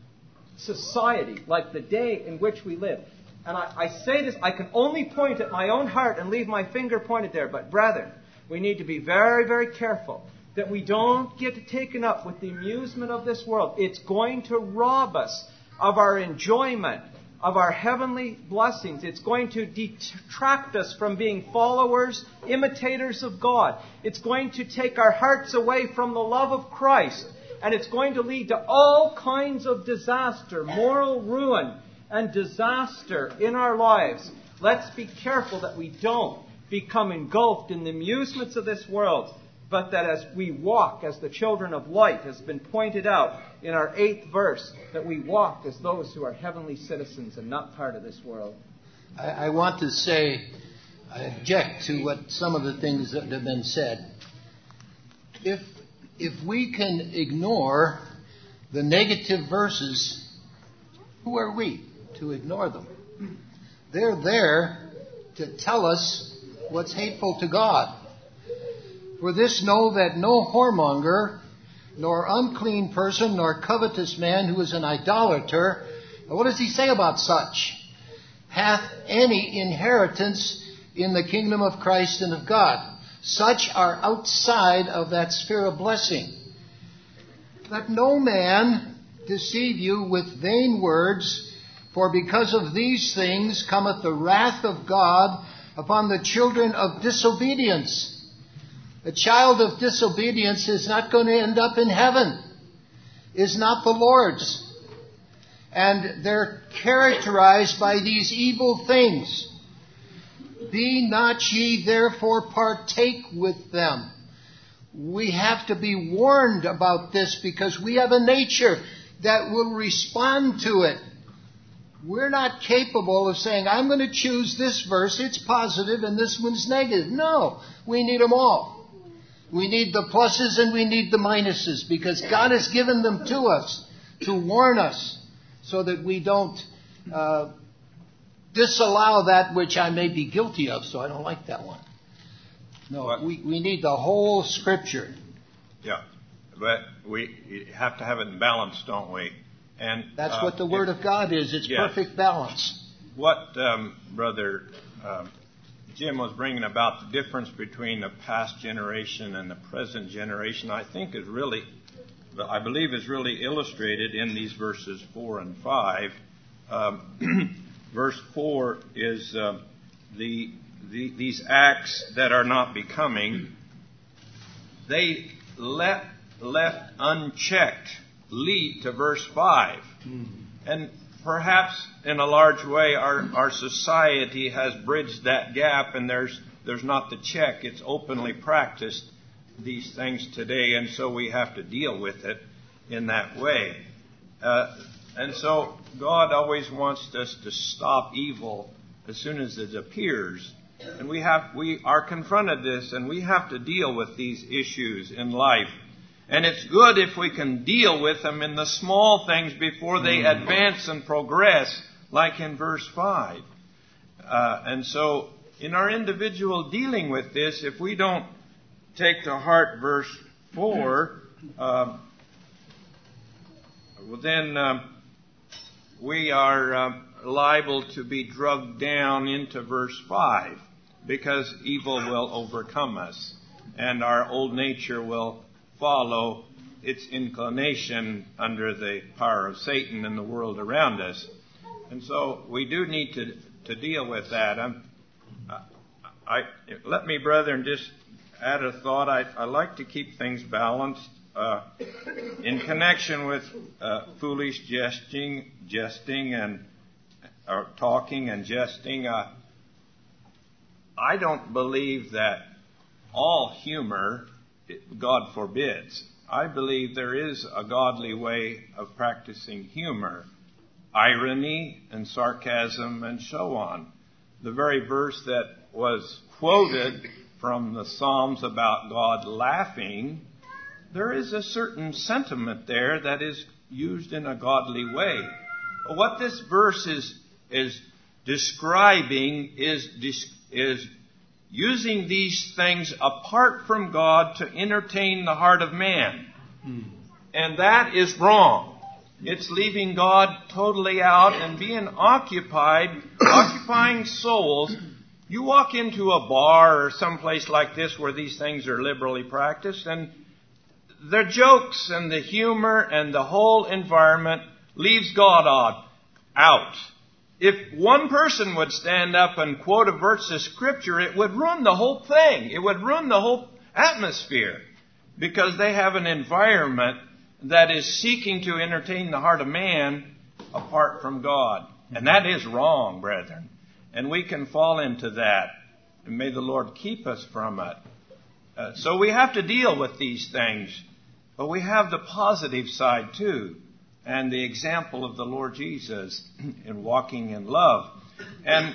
society like the day in which we live? And I say this, I can only point at my own heart and leave my finger pointed there. But brethren, we need to be very, very careful that we don't get taken up with the amusement of this world. It's going to rob us of our enjoyment, of our heavenly blessings. It's going to detract us from being followers, imitators of God. It's going to take our hearts away from the love of Christ. And it's going to lead to all kinds of disaster, moral ruin and disaster in our lives. Let's be careful that we don't become engulfed in the amusements of this world, but that as we walk as the children of light, has been pointed out in our 8th verse, that we walk as those who are heavenly citizens and not part of this world. I want to say, I object to what some of the things that have been said. If we can ignore the negative verses, who are we to ignore them? They're there to tell us what's hateful to God. For this know that no whoremonger, nor unclean person, nor covetous man who is an idolater, what does he say about such? Hath any inheritance in the kingdom of Christ and of God. Such are outside of that sphere of blessing. Let no man deceive you with vain words, for because of these things cometh the wrath of God upon the children of disobedience. A child of disobedience is not going to end up in heaven, is not the Lord's. And they're characterized by these evil things. Be not ye therefore partake with them. We have to be warned about this because we have a nature that will respond to it. We're not capable of saying, I'm going to choose this verse, it's positive, and this one's negative. No, we need them all. We need the pluses and we need the minuses because God has given them to us to warn us so that we don't disallow that which I may be guilty of, so I don't like that one. No, we need the whole Scripture. Yeah, but we have to have it in balance, don't we? And that's what the Word of God is. It's perfect balance. What Brother Jim was bringing about the difference between the past generation and the present generation, I believe is really illustrated in these verses 4 and 5. Verse 4 is these acts that are not becoming, they left unchecked lead to verse 5. And perhaps in a large way our society has bridged that gap and there's not the check. It's openly practiced, these things today, and so we have to deal with it in that way. And so God always wants us to stop evil as soon as it appears. And we are confronted this, and we have to deal with these issues in life. And it's good if we can deal with them in the small things before they advance and progress, like in verse 5. And so in our individual dealing with this, if we don't take to heart verse 4, then we are liable to be drugged down into verse 5 because evil will overcome us and our old nature will follow its inclination under the power of Satan and the world around us. And so we do need to deal with that. Let me, brethren, just add a thought. I like to keep things balanced. In connection with foolish jesting and or talking and jesting, I don't believe that all humor God forbids. I believe there is a godly way of practicing humor, irony and sarcasm and so on. The very verse that was quoted from the Psalms about God laughing, there is a certain sentiment there that is used in a godly way. What this verse is describing is using these things apart from God to entertain the heart of man. And that is wrong. It's leaving God totally out and being occupying souls. You walk into a bar or someplace like this where these things are liberally practiced, and the jokes and the humor and the whole environment leaves God out. If one person would stand up and quote a verse of Scripture, it would ruin the whole thing. It would ruin the whole atmosphere because they have an environment that is seeking to entertain the heart of man apart from God. And that is wrong, brethren. And we can fall into that. And may the Lord keep us from it. So we have to deal with these things. But we have the positive side too. And the example of the Lord Jesus in walking in love. And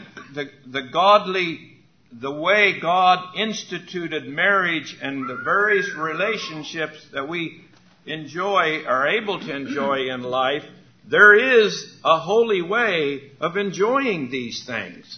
the way God instituted marriage and the various relationships that we are able to enjoy in life, there is a holy way of enjoying these things.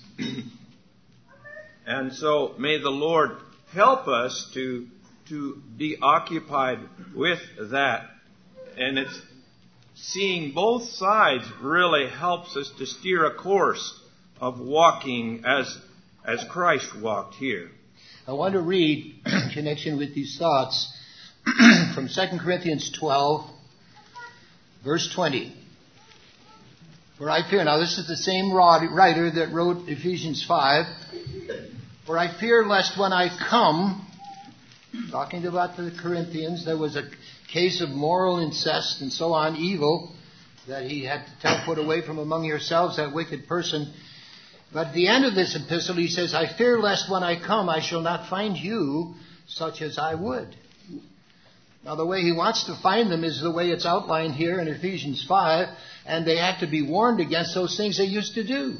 And so may the Lord help us to be occupied with that. And it's seeing both sides really helps us to steer a course of walking as Christ walked here. I want to read, in connection with these thoughts, from 2 Corinthians 12, verse 20. For I fear, now this is the same writer that wrote Ephesians 5, for I fear lest when I come, talking about the Corinthians. There was a case of moral incest and so on, evil, that he had to put away from among yourselves, that wicked person. But at the end of this epistle, he says, I fear lest when I come I shall not find you such as I would. Now, the way he wants to find them is the way it's outlined here in Ephesians 5, and they have to be warned against those things they used to do.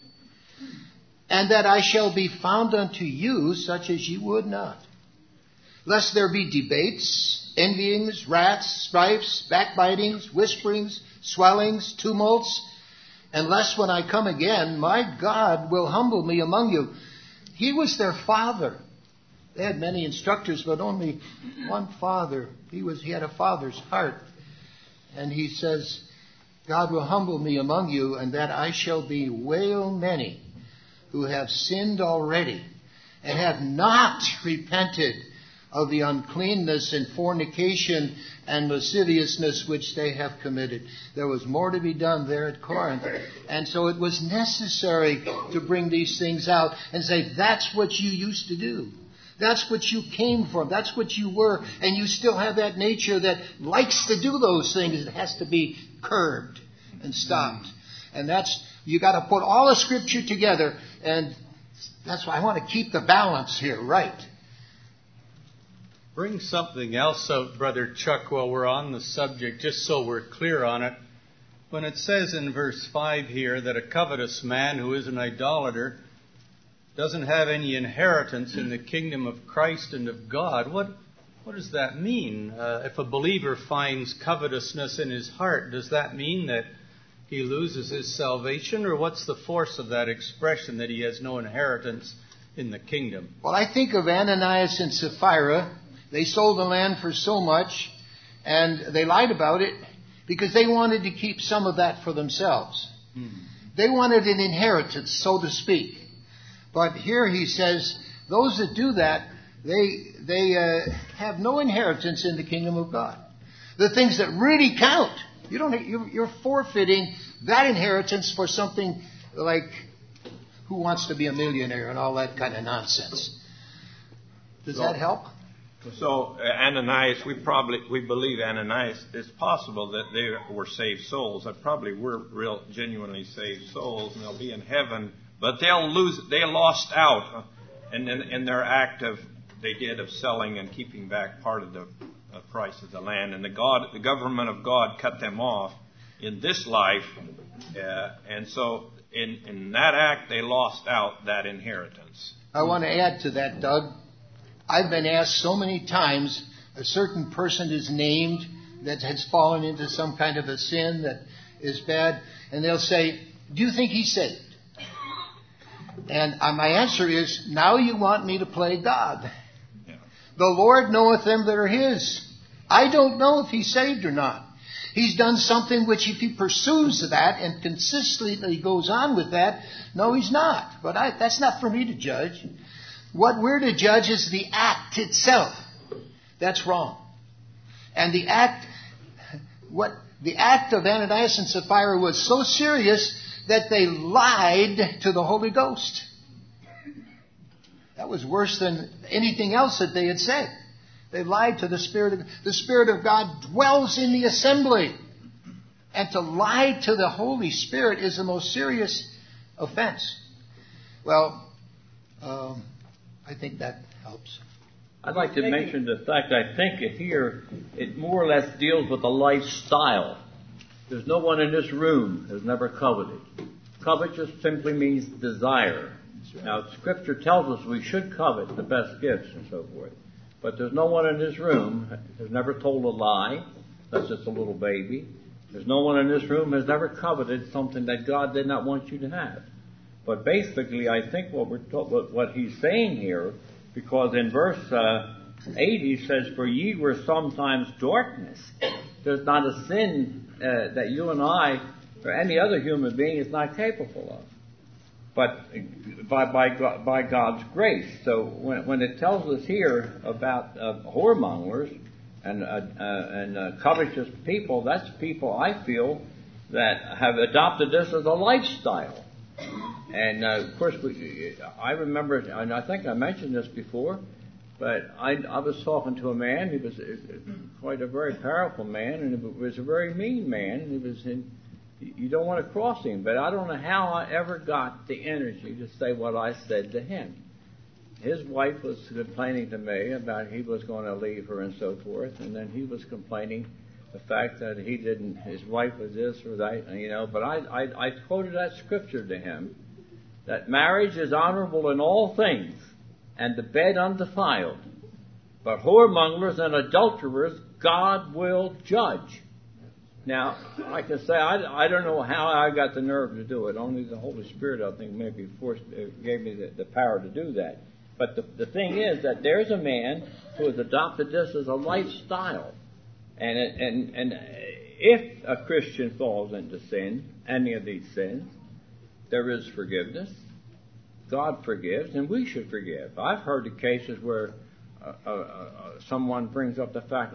And that I shall be found unto you such as ye would not. Lest there be debates, envyings, wraths, strifes, backbitings, whisperings, swellings, tumults, and lest when I come again, my God will humble me among you. He was their father. They had many instructors, but only one father. He had a father's heart. And he says, God will humble me among you, and that I shall bewail many who have sinned already and have not repented of the uncleanness and fornication and lasciviousness which they have committed. There was more to be done there at Corinth. And so it was necessary to bring these things out and say, that's what you used to do. That's what you came from. That's what you were. And you still have that nature that likes to do those things. It has to be curbed and stopped. And you got to put all the Scripture together. And that's why I want to keep the balance here right. Bring something else out, Brother Chuck, while we're on the subject, just so we're clear on it. When it says in verse 5 here that a covetous man who is an idolater doesn't have any inheritance in the kingdom of Christ and of God, what does that mean? If a believer finds covetousness in his heart, does that mean that he loses his salvation? Or what's the force of that expression that he has no inheritance in the kingdom? Well, I think of Ananias and Sapphira. They sold the land for so much, and they lied about it because they wanted to keep some of that for themselves. They wanted an inheritance, so to speak. But here he says, those that do that, they have no inheritance in the kingdom of God. The things that really count, you're forfeiting that inheritance for something like Who Wants to Be a Millionaire and all that kind of nonsense. Does that help? So Ananias, we believe Ananias, it's possible that they were saved souls. That probably were real, genuinely saved souls, and they'll be in heaven. But they lost out in their act of selling and keeping back part of the price of the land, and the government of God cut them off in this life, and so in that act they lost out that inheritance. I want to add to that, Doug. I've been asked so many times, a certain person is named that has fallen into some kind of a sin that is bad, and they'll say, do you think he's saved? And my answer is, now you want me to play God. Yeah. The Lord knoweth them that are His. I don't know if he's saved or not. He's done something which if he pursues that and consistently goes on with that, no, he's not. But that's not for me to judge. What we're to judge is the act itself. That's wrong. And the act of Ananias and Sapphira was so serious that they lied to the Holy Ghost. That was worse than anything else that they had said. They lied to the Spirit. The Spirit of God dwells in the assembly. And to lie to the Holy Spirit is the most serious offense. Well, I think that helps. I'd like to mention the fact I think here it more or less deals with a lifestyle. There's no one in this room who's never coveted. Covet just simply means desire. Now, Scripture tells us we should covet the best gifts and so forth. But there's no one in this room who's never told a lie, unless it's a little baby. There's no one in this room who's never coveted something that God did not want you to have. But basically, I think what he's saying here, because in verse 8 he says, "For ye were sometimes darkness." There's not a sin that you and I or any other human being is not capable of, but by God's grace. So when it tells us here about whoremongers and covetous people, that's people I feel that have adopted this as a lifestyle. And of course, I remember, and I think I mentioned this before, But I was talking to a man. He was quite a very powerful man, and he was a very mean man. You don't want to cross him. But I don't know how I ever got the energy to say what I said to him. His wife was complaining to me about he was going to leave her and so forth, and then he was complaining the fact that his wife was this or that, But I quoted that scripture to him, that marriage is honorable in all things, and the bed undefiled. But whoremongers and adulterers God will judge. Now, like I say, I don't know how I got the nerve to do it. Only the Holy Spirit, I think, maybe gave me the power to do that. But the thing is that there's a man who has adopted this as a lifestyle. And if a Christian falls into sin, any of these sins, there is forgiveness. God forgives, and we should forgive. I've heard of cases where someone brings up the fact,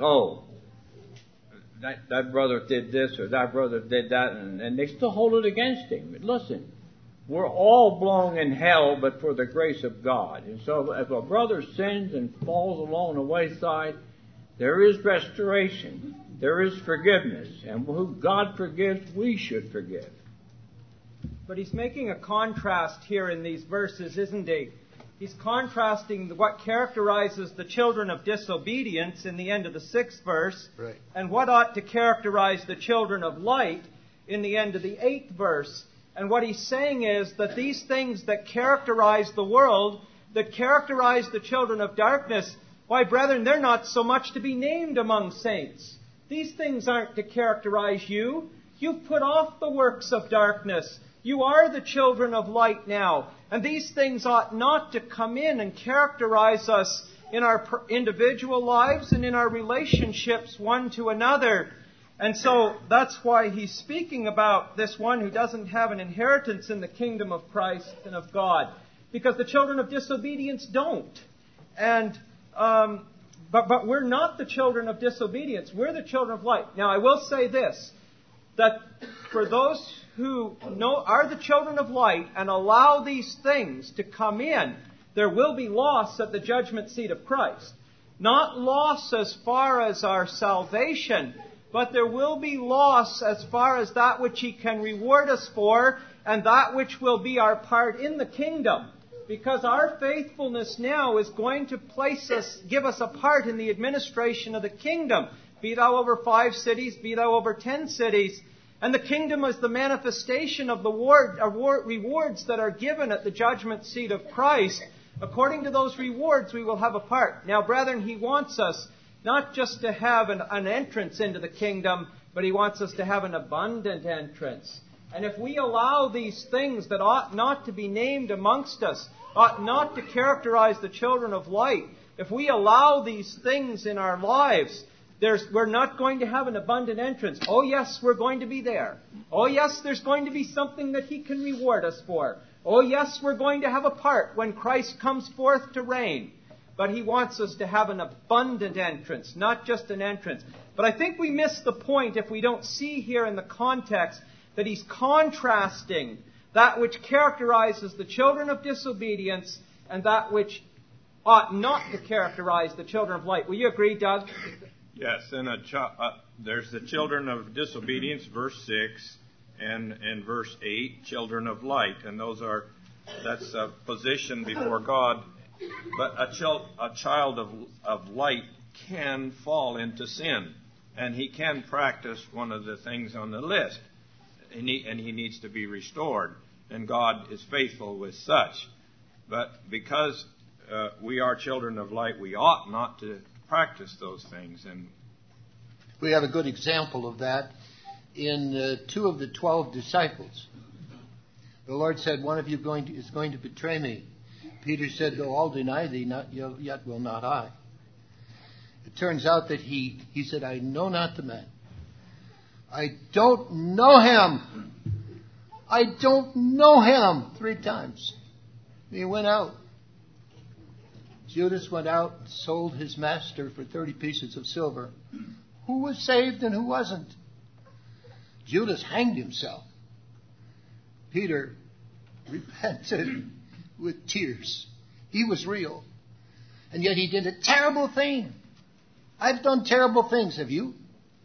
that brother did this or that brother did that, and they still hold it against him. But listen, we're all belong in hell but for the grace of God. And so if a brother sins and falls along the wayside, there is restoration. There is forgiveness. And who God forgives, we should forgive. But he's making a contrast here in these verses, isn't he? He's contrasting what characterizes the children of disobedience in the end of the 6th verse, right, and what ought to characterize the children of light in the end of the 8th verse. And what he's saying is that these things that characterize the world, that characterize the children of darkness, why, brethren, they're not so much to be named among saints. These things aren't to characterize you. You've put off the works of darkness. You are the children of light now. And these things ought not to come in and characterize us in our individual lives and in our relationships one to another. And so that's why he's speaking about this one who doesn't have an inheritance in the kingdom of Christ and of God. Because the children of disobedience don't. And but we're not the children of disobedience. We're the children of light. Now, I will say this, that for those who are the children of light and allow these things to come in, there will be loss at the judgment seat of Christ. Not loss as far as our salvation, but there will be loss as far as that which He can reward us for and that which will be our part in the kingdom. Because our faithfulness now is going to give us a part in the administration of the kingdom. Be thou over 5 cities, be thou over 10 cities. And the kingdom is the manifestation of the rewards that are given at the judgment seat of Christ. According to those rewards, we will have a part. Now, brethren, He wants us not just to have an entrance into the kingdom, but He wants us to have an abundant entrance. And if we allow these things that ought not to be named amongst us, ought not to characterize the children of light, if we allow these things in our lives, we're not going to have an abundant entrance. Oh, yes, we're going to be there. Oh, yes, there's going to be something that He can reward us for. Oh, yes, we're going to have a part when Christ comes forth to reign. But He wants us to have an abundant entrance, not just an entrance. But I think we miss the point if we don't see here in the context that He's contrasting that which characterizes the children of disobedience and that which ought not to characterize the children of light. Will you agree, Doug? Yes, and there's the children of disobedience, verse 6, and verse 8, children of light. And that's a position before God. But a child of light can fall into sin, and he can practice one of the things on the list, and he needs to be restored, and God is faithful with such. But because we are children of light, we ought not to practice those things. And we have a good example of that in 2 of the 12 disciples. The Lord said, one of you is going to betray me. Peter said, though I'll deny thee, yet will not I. It turns out that he said, I know not the man. I don't know him. I don't know him 3 times. He went out. Judas went out and sold his master for 30 pieces of silver. Who was saved and who wasn't? Judas hanged himself. Peter repented with tears. He was real. And yet he did a terrible thing. I've done terrible things. Have you?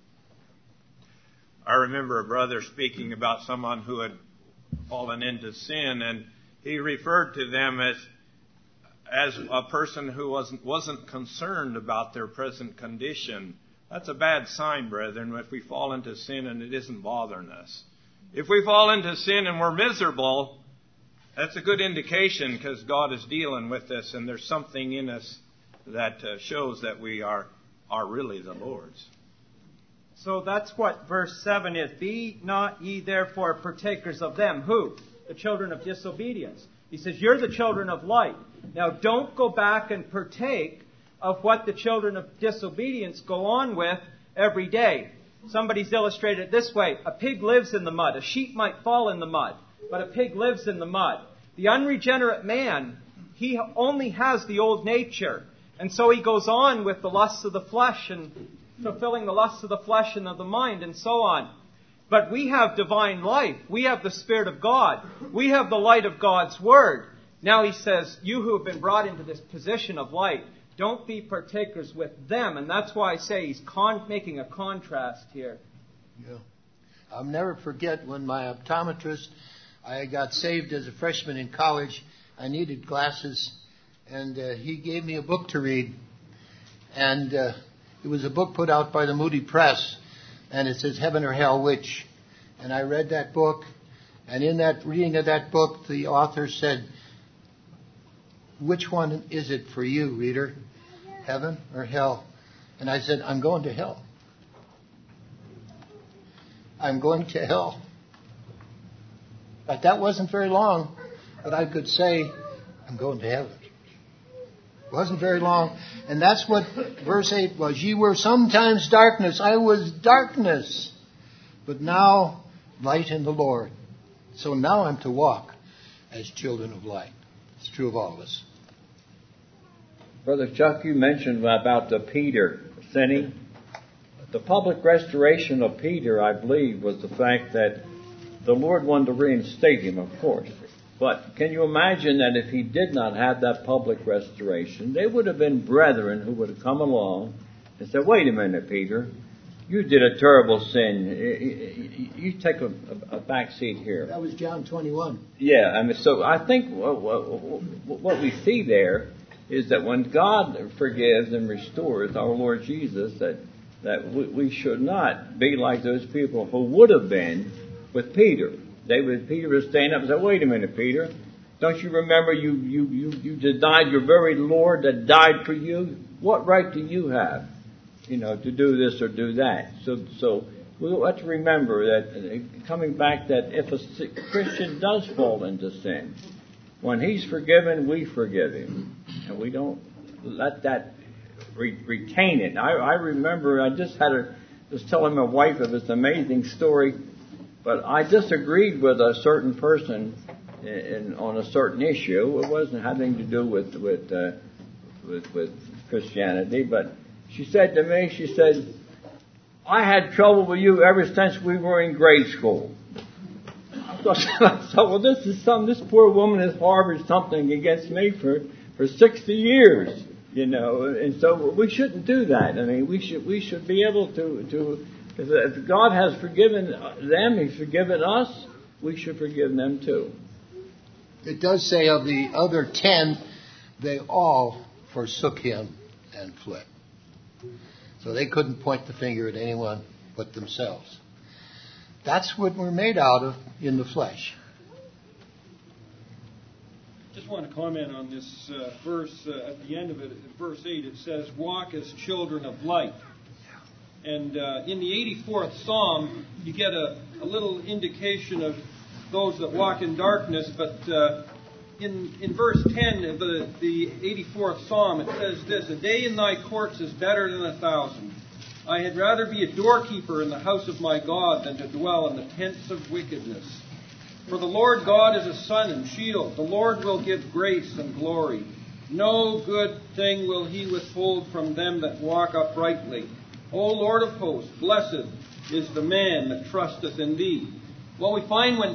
I remember a brother speaking about someone who had fallen into sin, and he referred to them as a person who wasn't concerned about their present condition. That's a bad sign, brethren, if we fall into sin and it isn't bothering us. If we fall into sin and we're miserable, that's a good indication because God is dealing with us and there's something in us that shows that we are really the Lord's. So that's what verse 7 is. Be not ye therefore partakers of them. Who? The children of disobedience. He says, you're the children of light. Now don't go back and partake of what the children of disobedience go on with every day. Somebody's illustrated it this way. A pig lives in the mud. A sheep might fall in the mud, but a pig lives in the mud. The unregenerate man, he only has the old nature. And so he goes on with the lusts of the flesh and fulfilling the lusts of the flesh and of the mind and so on. But we have divine life. We have the Spirit of God. We have the light of God's Word. Now he says, you who have been brought into this position of light, don't be partakers with them. And that's why I say he's making a contrast here. Yeah. I'll never forget when my optometrist, I got saved as a freshman in college. I needed glasses, and he gave me a book to read. And it was a book put out by the Moody Press, and it says Heaven or Hell, which? And I read that book, and in that reading of that book, the author said, which one is it for you, reader? Heaven or hell? And I said, I'm going to hell. I'm going to hell. But that wasn't very long, but I could say, I'm going to heaven. It wasn't very long. And that's what verse 8 was. Ye were sometimes darkness. I was darkness. But now light in the Lord. So now I'm to walk as children of light. It's true of all of us. Brother Chuck, you mentioned about the Peter sinning. The public restoration of Peter, I believe, was the fact that the Lord wanted to reinstate him, of course. But can you imagine that if he did not have that public restoration, there would have been brethren who would have come along and said, wait a minute, Peter, you did a terrible sin. You take a back seat here. That was John 21. Yeah, I mean, so I think what we see there is that when God forgives and restores our Lord Jesus, that we should not be like those people who would have been with Peter. Peter would stand up and say, wait a minute, Peter, don't you remember you denied your very Lord that died for you? What right do you have, to do this or do that? So we have to remember that, coming back, that if a Christian does fall into sin, when he's forgiven, we forgive him. And we don't let that retain it. I remember I was telling my wife of this amazing story, but I disagreed with a certain person on a certain issue. It wasn't having to do with Christianity, but she said to me, I had trouble with you ever since we were in grade school. So I thought, well, this poor woman has harbored something against me for 60 years, and so we shouldn't do that. I mean, we should be able to if God has forgiven them, He's forgiven us, we should forgive them too. It does say of the other 10, they all forsook Him and fled. So they couldn't point the finger at anyone but themselves. That's what we're made out of in the flesh. Just want to comment on this verse at the end of it, verse 8. It says, walk as children of light. And in the 84th Psalm, you get a little indication of those that walk in darkness. But in verse 10 of the 84th Psalm, it says this, a day in thy courts is better than 1,000. I had rather be a doorkeeper in the house of my God than to dwell in the tents of wickedness. For the Lord God is a sun and shield. The Lord will give grace and glory. No good thing will He withhold from them that walk uprightly. O Lord of hosts, blessed is the man that trusteth in Thee. Well, we find when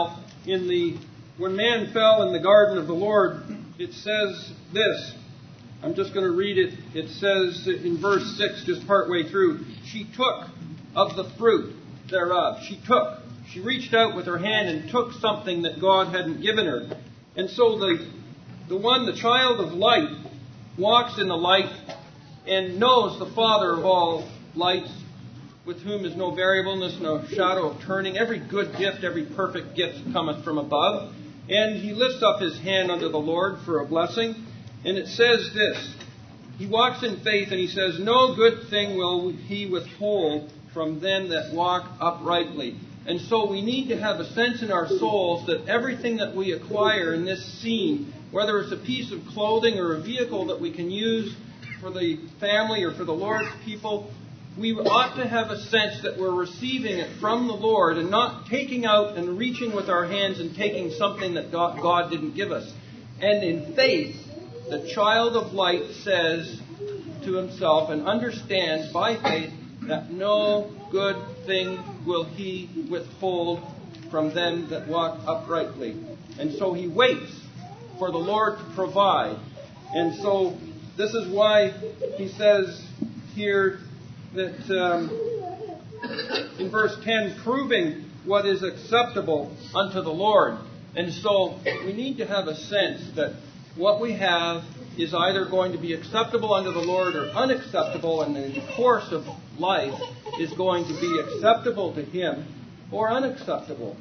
man fell in the garden of the Lord, it says this, I'm just going to read it. It says in verse 6, just partway through, she took of the fruit thereof. She reached out with her hand and took something that God hadn't given her. And so the child of light, walks in the light and knows the Father of all lights, with whom is no variableness, no shadow of turning. Every good gift, every perfect gift cometh from above. And he lifts up his hand unto the Lord for a blessing. And it says this, he walks in faith and he says, no good thing will he withhold from them that walk uprightly. And so we need to have a sense in our souls that everything that we acquire in this scene, whether it's a piece of clothing or a vehicle that we can use for the family or for the Lord's people, we ought to have a sense that we're receiving it from the Lord and not taking out and reaching with our hands and taking something that God didn't give us. And in faith, the child of light says to himself and understands by faith that no good thing will he withhold from them that walk uprightly. And so he waits for the Lord to provide. And so this is why he says here that in verse 10, proving what is acceptable unto the Lord. And so we need to have a sense that what we have is either going to be acceptable unto the Lord or unacceptable, and the course of life is going to be acceptable to Him or unacceptable.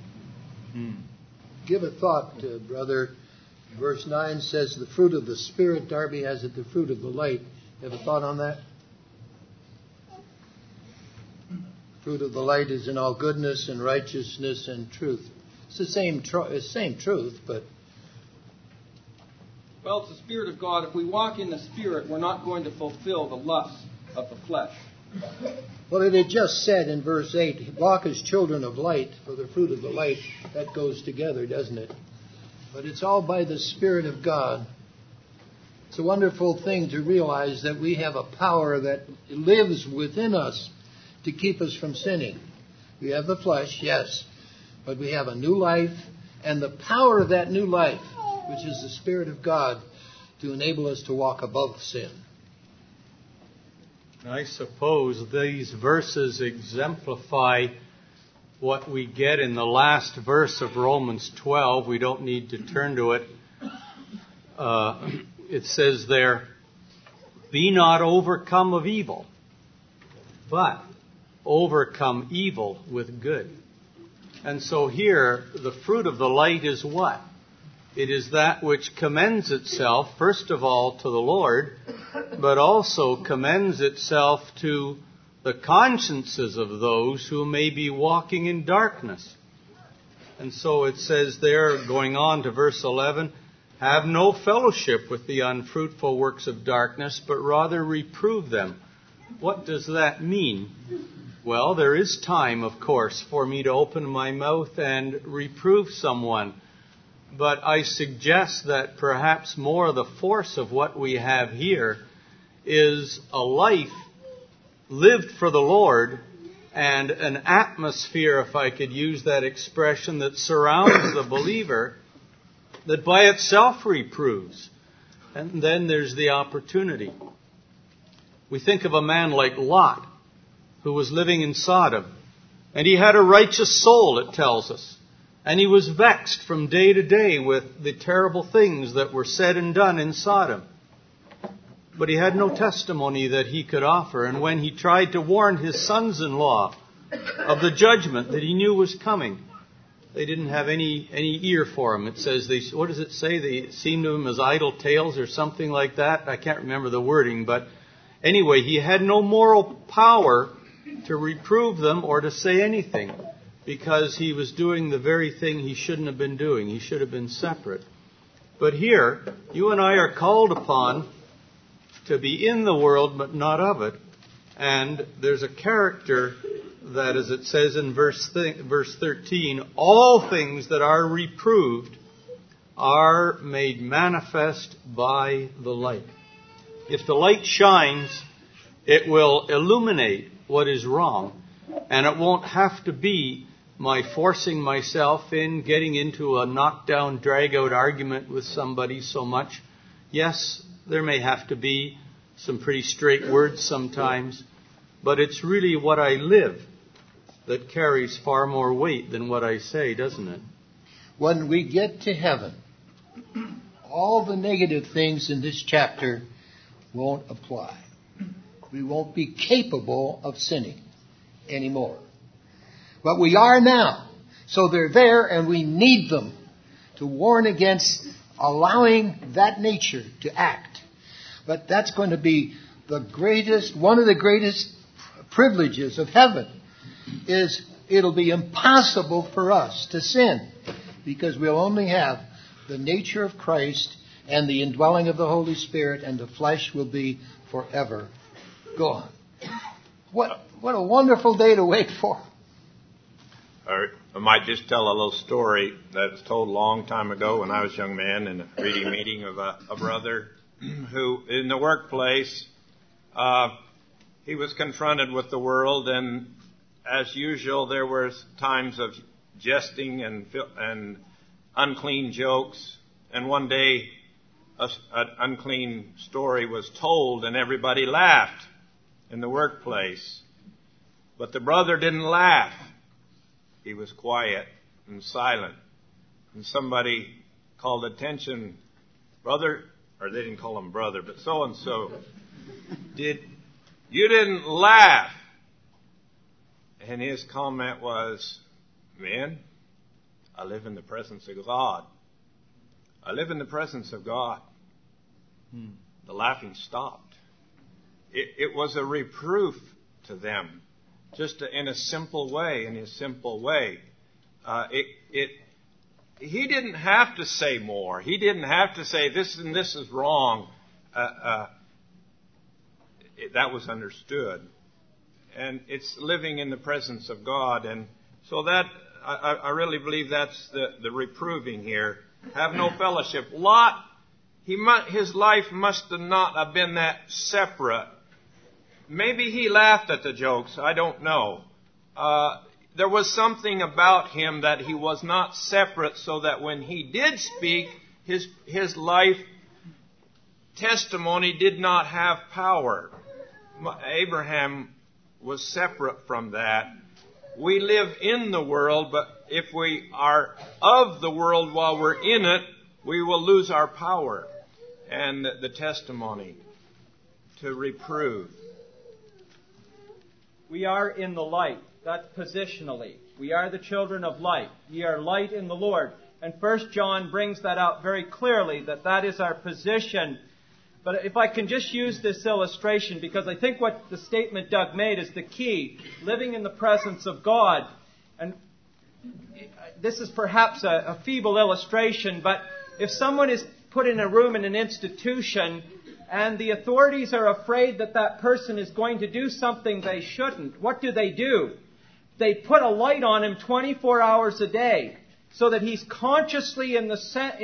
Give a thought, brother. Verse 9 says, the fruit of the Spirit, Darby has it, the fruit of the light. You have a thought on that? Fruit of the light is in all goodness and righteousness and truth. It's the same truth, but... Well, it's the Spirit of God. If we walk in the Spirit, we're not going to fulfill the lusts of the flesh. Well, it had just said in verse 8, walk as children of light, for the fruit of the light, that goes together, doesn't it? But it's all by the Spirit of God. It's a wonderful thing to realize that we have a power that lives within us to keep us from sinning. We have the flesh, yes, but we have a new life, and the power of that new life, which is the Spirit of God, to enable us to walk above sin. I suppose these verses exemplify what we get in the last verse of Romans 12. We don't need to turn to it. It says there, be not overcome of evil, but overcome evil with good. And so here, the fruit of the light is what? It is that which commends itself, first of all, to the Lord, but also commends itself to the consciences of those who may be walking in darkness. And so it says there, going on to verse 11, have no fellowship with the unfruitful works of darkness, but rather reprove them. What does that mean? Well, there is time, of course, for me to open my mouth and reprove someone. But I suggest that perhaps more the force of what we have here is a life lived for the Lord and an atmosphere, if I could use that expression, that surrounds the believer that by itself reproves. And then there's the opportunity. We think of a man like Lot, who was living in Sodom. And he had a righteous soul, it tells us. And he was vexed from day to day with the terrible things that were said and done in Sodom. But he had no testimony that he could offer. And when he tried to warn his sons-in-law of the judgment that he knew was coming, they didn't have any ear for him. It says, what does it say? They seemed to him as idle tales or something like that. I can't remember the wording. But anyway, he had no moral power to reprove them or to say anything, because he was doing the very thing he shouldn't have been doing. He should have been separate. But here, you and I are called upon to be in the world, but not of it. And there's a character that, as it says in verse 13, all things that are reproved are made manifest by the light. If the light shines, it will illuminate what is wrong. And it won't have to be my forcing myself in, getting into a knockdown, drag-out argument with somebody so much. Yes, There may have to be some pretty straight words sometimes, but it's really what I live that carries far more weight than what I say, doesn't it? When we get to heaven, all the negative things in this chapter won't apply. We won't be capable of sinning anymore. But we are now. So they're there and we need them to warn against allowing that nature to act. But that's going to be one of the greatest privileges of heaven, is it'll be impossible for us to sin because we'll only have the nature of Christ and the indwelling of the Holy Spirit, and the flesh will be forever gone. What a wonderful day to wait for. I might just tell a little story that was told a long time ago when I was a young man in a reading meeting of a brother who, in the workplace, he was confronted with the world, and as usual, there were times of jesting and unclean jokes. And one day, an unclean story was told, and everybody laughed in the workplace. But the brother didn't laugh. He was quiet and silent. And somebody called attention, brother, or they didn't call him brother, but so-and-so, you didn't laugh. And his comment was, man, I live in the presence of God. I live in the presence of God. The laughing stopped. It was a reproof to them, just in a simple way. He didn't have to say more. He didn't have to say this and this is wrong. That was understood. And it's living in the presence of God. And so that, I really believe that's the reproving here. Have no fellowship. Lot, his life must not have been that separate. Maybe he laughed at the jokes. I don't know. There was something about him that he was not separate, so that when he did speak, his life testimony did not have power. Abraham was separate from that. We live in the world, but if we are of the world while we're in it, we will lose our power and the testimony to reprove. We are in the light. That's positionally. We are the children of light. Ye are light in the Lord. And 1 John brings that out very clearly, that is our position. But if I can just use this illustration, because I think what the statement Doug made is the key. Living in the presence of God. And this is perhaps a feeble illustration, but if someone is put in a room in an institution and the authorities are afraid that person is going to do something they shouldn't, what do? They put a light on him 24 hours a day so that he's consciously in the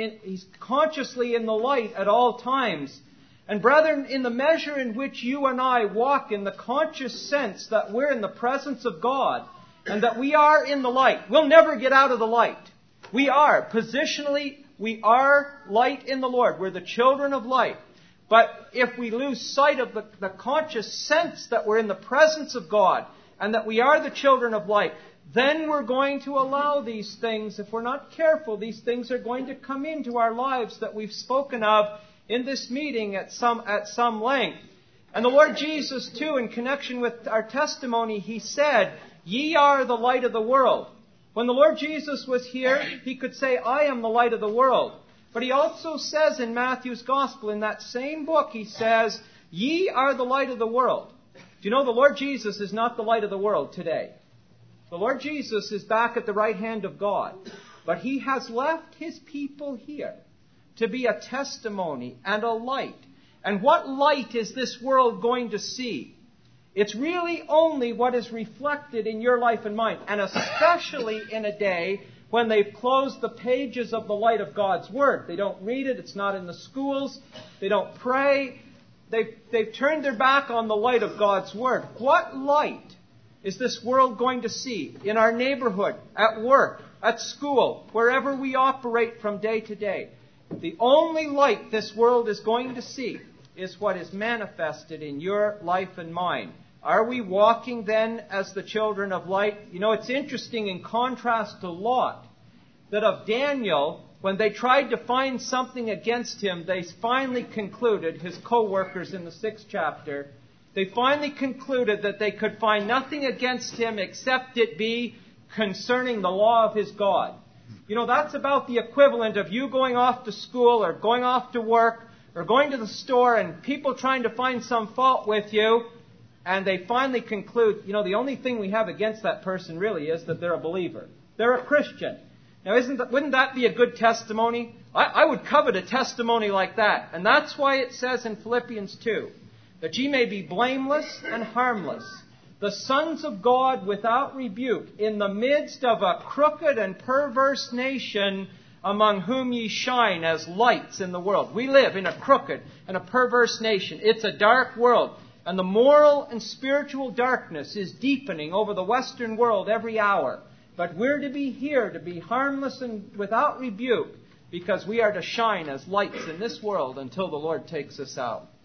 light at all times. And brethren, in the measure in which you and I walk in the conscious sense that we're in the presence of God and that we are in the light, we'll never get out of the light. We are. Positionally, we are light in the Lord. We're the children of light. But if we lose sight of the conscious sense that we're in the presence of God and that we are the children of light, then we're going to allow these things. If we're not careful, these things are going to come into our lives that we've spoken of in this meeting at some length. And the Lord Jesus, too, in connection with our testimony, He said, ye are the light of the world. When the Lord Jesus was here, He could say, I am the light of the world. But He also says in Matthew's Gospel, in that same book, He says, ye are the light of the world. Do you know the Lord Jesus is not the light of the world today? The Lord Jesus is back at the right hand of God. But He has left His people here to be a testimony and a light. And what light is this world going to see? It's really only what is reflected in your life and mine. And especially in a day when they've closed the pages of the light of God's Word. They don't read it. It's not in the schools. They don't pray. They've turned their back on the light of God's Word. What light is this world going to see in our neighborhood, at work, at school, wherever we operate from day to day? The only light this world is going to see is what is manifested in your life and mine. Are we walking then as the children of light? You know, it's interesting in contrast to Lot, that of Daniel, when they tried to find something against him, they finally concluded, his co-workers in the 6th chapter, they finally concluded that they could find nothing against him except it be concerning the law of his God. You know, that's about the equivalent of you going off to school or going off to work or going to the store and people trying to find some fault with you, and they finally conclude, you know, the only thing we have against that person really is that they're a believer. They're a Christian. Now, wouldn't that be a good testimony? I would covet a testimony like that. And that's why it says in Philippians 2, that ye may be blameless and harmless, the sons of God without rebuke, in the midst of a crooked and perverse nation, among whom ye shine as lights in the world. We live in a crooked and a perverse nation. It's a dark world. And the moral and spiritual darkness is deepening over the Western world every hour. But we're to be here, to be harmless and without rebuke, because we are to shine as lights in this world until the Lord takes us out.